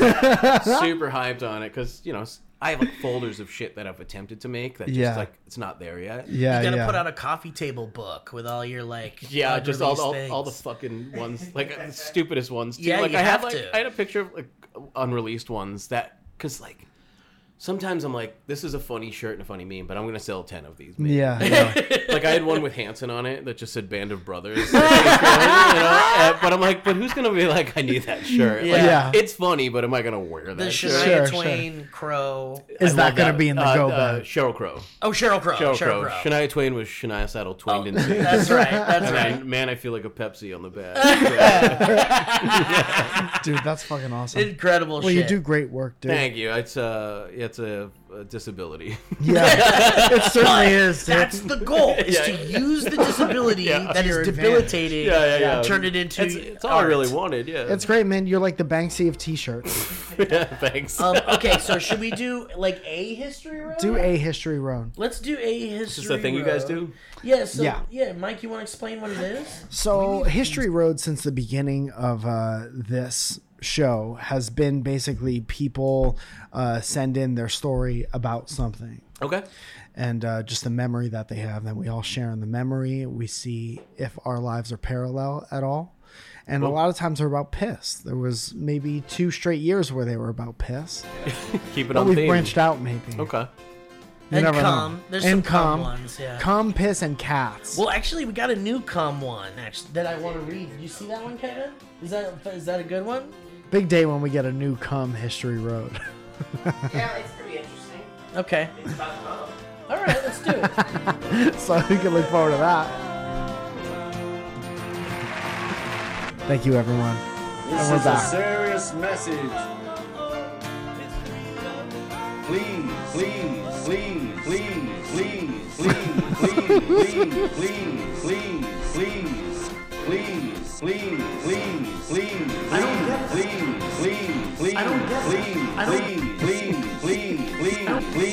Super hyped on it because you know I have like folders of shit that I've attempted to make that just Yeah. like it's not there yet. Yeah, You gotta yeah. put out a coffee table book with all your like Yeah, just all unreleased the things. fucking ones, like the stupidest ones. Too. Yeah, like you I have had to. I had a picture of like unreleased ones that because like sometimes I'm like, this is a funny shirt and a funny meme, but I'm gonna sell 10 of these. Maybe. Yeah. yeah. Like I had one with Hanson on it that just said Band of Brothers. You know? But I'm like, but who's gonna be like, I need that shirt? Like, Yeah. it's funny, but am I gonna wear that The shirt? Shania Sure, Twain Crow. Is I that love going to be in the go bag? Sheryl Crow. Oh, Sheryl Crow. Sheryl Sheryl Crow. Crow. Shania Twain was Shania Saddle twained Oh, in two. that's right. That's And right. man, I feel like a Pepsi on the back. Dude, that's fucking awesome. Incredible Well, shit. you do great work, dude. Thank you. It's a disability. Yeah. It certainly is, dude. That's the goal: is Yeah. to use the disability Yeah. that To your is advantage. debilitating Yeah. and turn it into. It's all I art. really wanted. Yeah. It's great, man. You're like the Banksy of t-shirts. Yeah, thanks. Okay, so should we do like a history road? Do a history road. Let's do a history. Is this the thing you guys do? Yeah. So, Yeah. yeah. Mike, you want to explain what it is? So, History Road, since the beginning of this show, has been basically people send in their story about something. Okay. And just the memory that they have. Then we all share in the memory. We see if our lives are parallel at all. And a lot of times they're about piss. There was maybe 2 straight years where they were about piss. Keep it But on we've theme. branched out maybe. Okay. You And never cum. know. There's And some cum cum. ones. Yeah. Cum, piss, and cats. Well, actually, we got a new cum one actually that I want to read. Did you see that one, Kevin? Is that a good one? Big day when we get a new cum History Road. Yeah, it's pretty interesting. Okay. It's about cum. All right, let's do it. So we can look forward to that. Thank you, everyone. This And we're is back. a serious message. Please, please, please, please, please, please, please, please, please, please, please, please, please, please, I don't get it. please, please, please, I don't get it. please, I don't- please, please, please, please, please,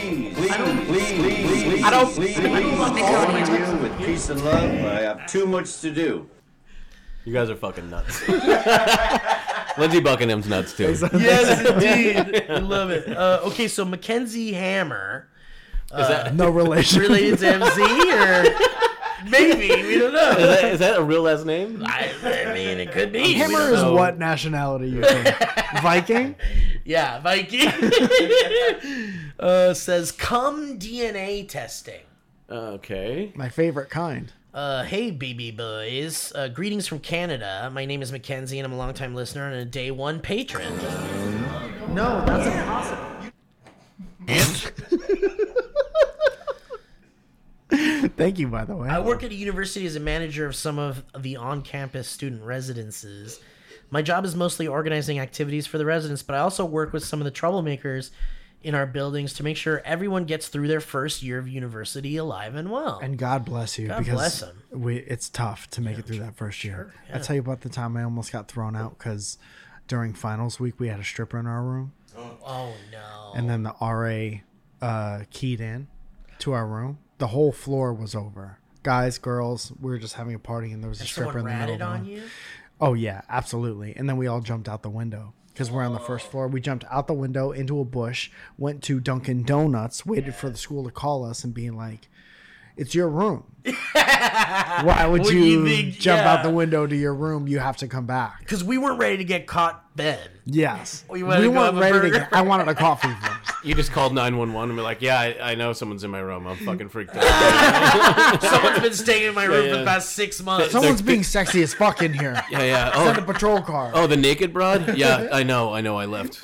please honor you with peace and love. I have too much to do. You guys are fucking nuts. Lindsey Buckingham's nuts too. Yes, indeed. I love it. Okay, so Mackenzie Hammer. Is that No relation. Related to MC, or maybe, we don't know. is that a real last name? I mean, it could be. Hammer We is don't know. what nationality you think? Viking? Yeah, Viking. Says, come DNA testing. Okay. My favorite kind. Hey, BB boys. Greetings from Canada. My name is Mackenzie, and I'm a longtime listener and a day one patron. No, that's impossible. Thank you, by the way. I work at a university as a manager of some of the on-campus student residences. My job is mostly organizing activities for the residents, but I also work with some of the troublemakers in our buildings to make sure everyone gets through their first year of university alive and well. And God bless you, God because bless 'em. It's tough to make it through that first year. yeah. I tell you about the time I almost got thrown out because during finals week we had a stripper in our room, Oh, no. and then the RA keyed in to our room. The whole floor was over. Guys, girls, we were just having a party, and there was a stripper Someone in the middle of ratted the on room. you? Oh yeah, absolutely. And then we all jumped out the window because we're on the first floor. We jumped out the window into a bush, went to Dunkin' Donuts, waited for the school to call us and being like, "It's your room. Why would What do you you think? jump Yeah. out the window to your room? You have to come back." Because we weren't ready to get caught then. Yes, We we wanted to go weren't have a ready to. burger. I wanted a coffee first. You just called 911 and be like, yeah, I know someone's in my room. I'm fucking freaked out. Someone's been staying in my room for yeah. the past 6 months. Someone's being sexy as fuck in here. Yeah. Send a Oh, patrol car. oh, the naked broad? Yeah, I know. I left.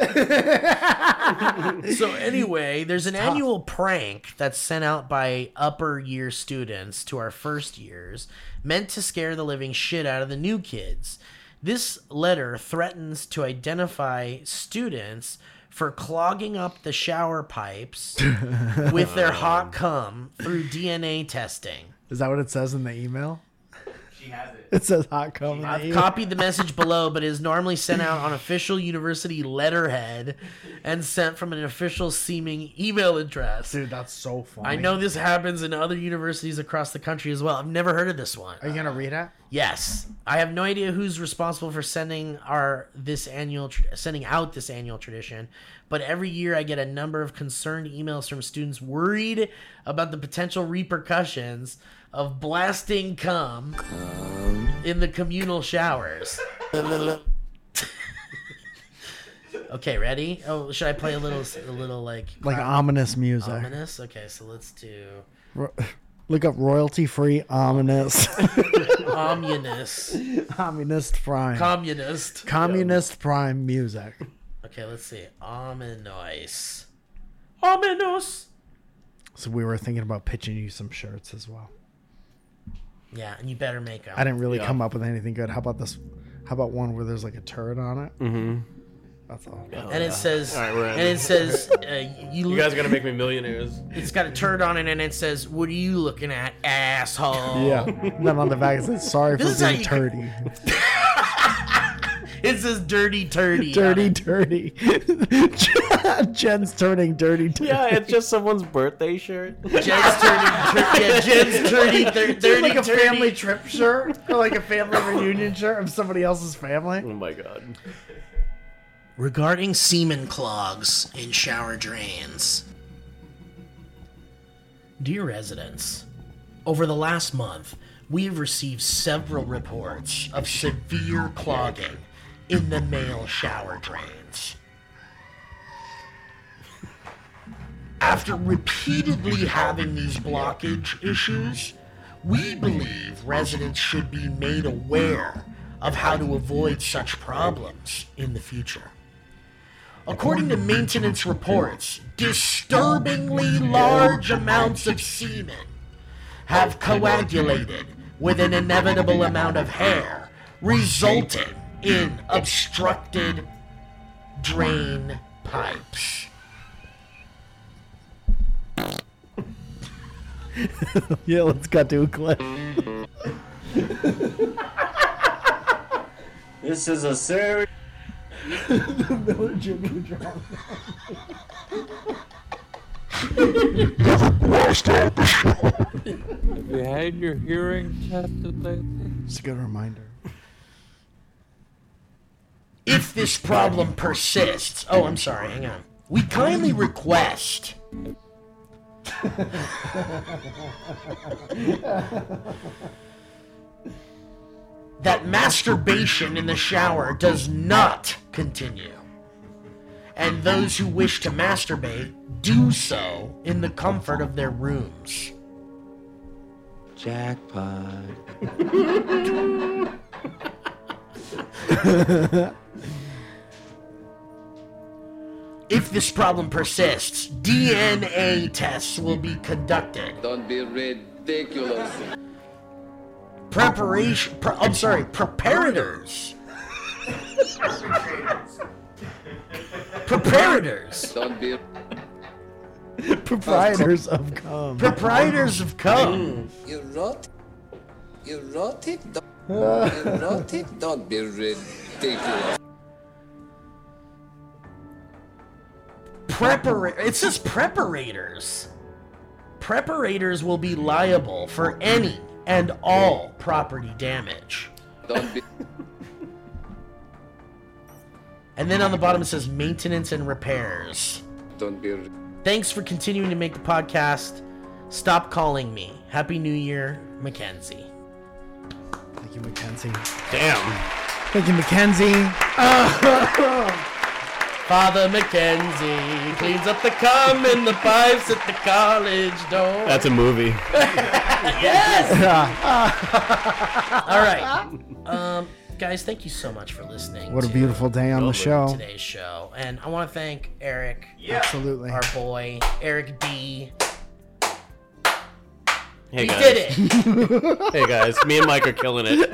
So anyway, there's an annual prank that's sent out by upper year students to our first years, meant to scare the living shit out of the new kids. This letter threatens to identify students for clogging up the shower pipes with their hot cum through DNA testing. Is that what it says in the email? She has it. It says hot cum in the I've email. copied the message below, but is normally sent out on official university letterhead and sent from an official seeming email address. Dude, that's so funny. I know this happens in other universities across the country as well. I've never heard of this one. Are you gonna read it? Yes, I have no idea who's responsible for sending out this annual tradition, but every year I get a number of concerned emails from students worried about the potential repercussions of blasting cum in the communal showers. Okay, ready? Oh, should I play a little like Ominous music. ominous? Okay, so let's do Look up royalty-free ominous. ominous, Communist prime. communist. Communist prime music. Okay, let's see. Ominous. Ominous. So we were thinking about pitching you some shirts as well. Yeah, and you better make them. I didn't really Yeah. come up with anything good. How about this? How about one where there's like a turd on it? Mm-hmm. That's all. And it says, All right, we're in. and it says, You guys are going to make me millionaires. it's got a turd on it, and it says, "What are you looking at, asshole?" Yeah. And then on the back it says, "Sorry for This is how being you- turdy." It says, "Dirty turdy." Dirty, dirty. Jen's turning dirty. Dirty. Yeah, it's just someone's birthday shirt. Jen's Jen's turdy, dirty, like a turdy. family trip shirt or like a family reunion shirt of somebody else's family. Oh my god. Regarding semen clogs in shower drains. Dear residents, over the last month, we have received several reports of severe clogging in the male shower drains. After repeatedly having these blockage issues, we believe residents should be made aware of how to avoid such problems in the future. According to maintenance reports, disturbingly large amounts of semen have coagulated with an inevitable amount of hair, resulting in obstructed drain pipes. Yeah, let's cut to a clip. This is a serious. Have you had your hearing tested lately? It's a good reminder. If this problem persists, oh, I'm sorry, hang on. We kindly request that masturbation in the shower does not continue, and those who wish to masturbate do so in the comfort of their rooms. Jackpot. If this problem persists, DNA tests will be conducted. Don't be ridiculous. Preparators. Preparators. Don't be. Proprietors of cum. Proprietors of cum. Erotic. Don't be ridiculous. It says preparators. Preparators will be liable for any and all property damage. Don't be. And then on the bottom it says maintenance and repairs. Don't be. Thanks for continuing to make the podcast. Stop calling me. Happy New Year, Mackenzie. Thank you, Mackenzie. Damn. Thank you, Mackenzie. Father Mackenzie cleans up the cum in the pipes at the college door. That's a movie. Yes! All right. Guys, thank you so much for listening. What a beautiful day on the show. Today's show. And I want to thank Eric. Absolutely. Our boy, Eric D. Hey We guys. did it. Hey guys, me and Mike are killing it.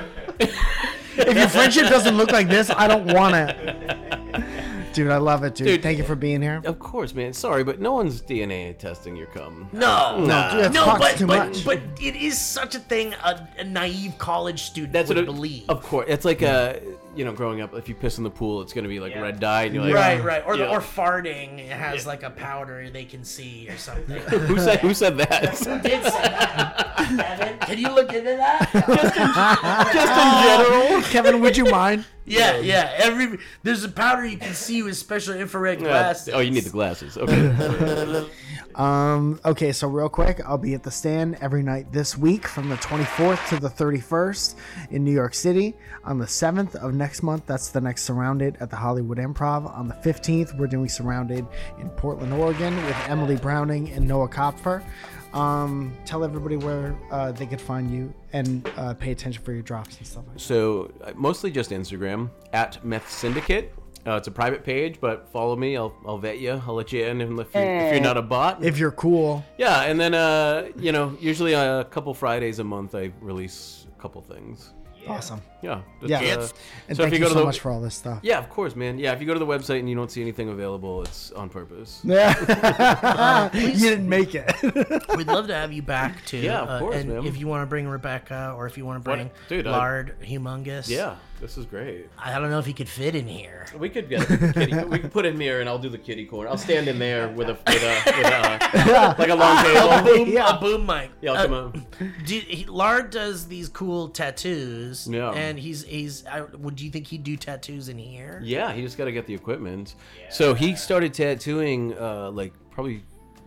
If your friendship doesn't look like this, I don't want it. Dude, I love it, dude. Thank you for being here. Of course, man. Sorry, but no one's DNA testing your cum. No, Nah. Dude, that no, talks too much. but it is such a thing a naive college student That's would what believe. Of course, it's like growing up, if you piss in the pool, it's gonna be like red dye, and you're like, Right. Or Yeah. or farting has like a powder they can see or something. Who said that? Did say that. Kevin, can you look into that? Just in general. Kevin, would you mind? Yeah. There's a powder you can see with special infrared glasses. Oh, you need the glasses. Okay. Okay, so real quick, I'll be at the Stand every night this week from the 24th to the 31st in New York City. On the 7th of next month, that's the next Surrounded at the Hollywood Improv. On the 15th, we're doing Surrounded in Portland, Oregon with Emily Browning and Noah Kopfer. Tell everybody where they could find you and pay attention for your drops and stuff like that. So mostly just Instagram at Meth Syndicate. It's a private page, but follow me. I'll vet you. I'll let you in if you're not a bot. If you're cool. Yeah, and then usually a couple Fridays a month I release a couple things. Awesome. Yeah. Yeah. And so thank if you go to so the, much for all this stuff. Yeah, of course, man. Yeah, if you go to the website and you don't see anything available, it's on purpose. Yeah. You didn't make it. We'd love to have you back too. Yeah, of course, and man. if you want to bring Rebecca or if you want to bring Dude, Lard Humongous. Yeah, this is great. I don't know if he could fit in here. We could get a kitty. We could put him here, and I'll do the kitty corner. I'll stand in there with a like a long table. A boom mic. Yeah, I'll come on. Lard does these cool tattoos. Yeah. And do you think he'd do tattoos in here? Yeah, he just got to get the equipment. So he started tattooing like probably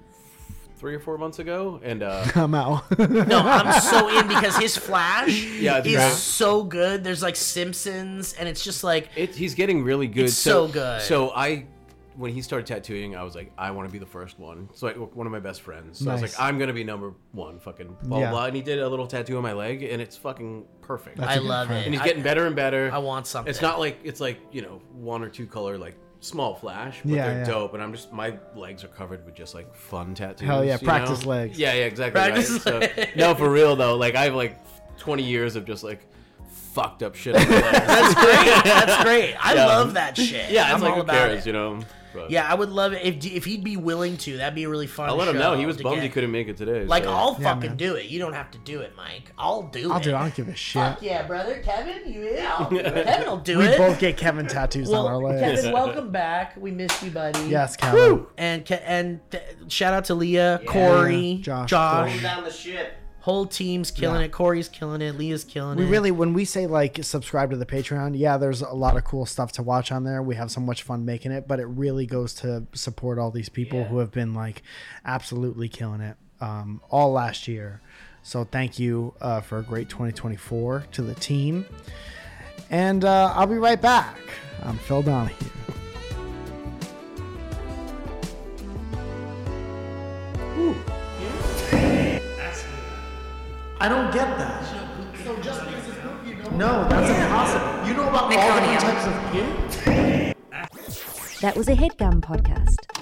3 or 4 months ago, and I'm out. No, I'm so in because his flash it's is great. so good. There's like Simpsons, and it's just like he's getting really good. It's so good. So when he started tattooing, I was like, I want to be the first one. So one of my best friends. So I was Nice. like, I'm gonna be number one. Fucking blah Yeah. blah. And he did a little tattoo on my leg, and it's fucking perfect. I love it. And he's getting better and better. I want something. It's not like it's like 1 or 2 color like small flash, but Yeah, they're yeah. dope. And my legs are covered with just like fun tattoos. Hell yeah, you practice know? legs. Yeah, exactly. Practice right. legs. So, no, for real though. Like I have like 20 years of just like fucked up shit on my legs. That's great. That's great. I Yeah. love that shit. Yeah, it's I'm like all who about cares, it. But Yeah, I would love it if he'd be willing to. That'd be a really fun. I'll let him show know. He was to bummed get. he couldn't make it today. Like, so. I'll Yeah, fucking man. do it. You don't have to do it, Mike. I'll do I'll it. do it. I don't give a shit. Fuck yeah, brother. Kevin, you in? Kevin will do We it. both get Kevin tattoos on our legs. Kevin, welcome back. We missed you, buddy. Yes, Kevin. And shout out to Leah, Corey, Josh, Josh. Corey. Down the ship. Whole team's killing Yeah. it. Corey's killing it. Leah's killing We it. really, when we say like subscribe to the Patreon, yeah, there's a lot of cool stuff to watch on there. We have so much fun making it, but it really goes to support all these people who have been like absolutely killing it all last year. So thank you for a great 2024 to the team. And I'll be right back. I'm Phil Donahue. I don't get that. So just because it's poop, you know? No, that's impossible. You know about all different types of puke? That was a HeadGum podcast.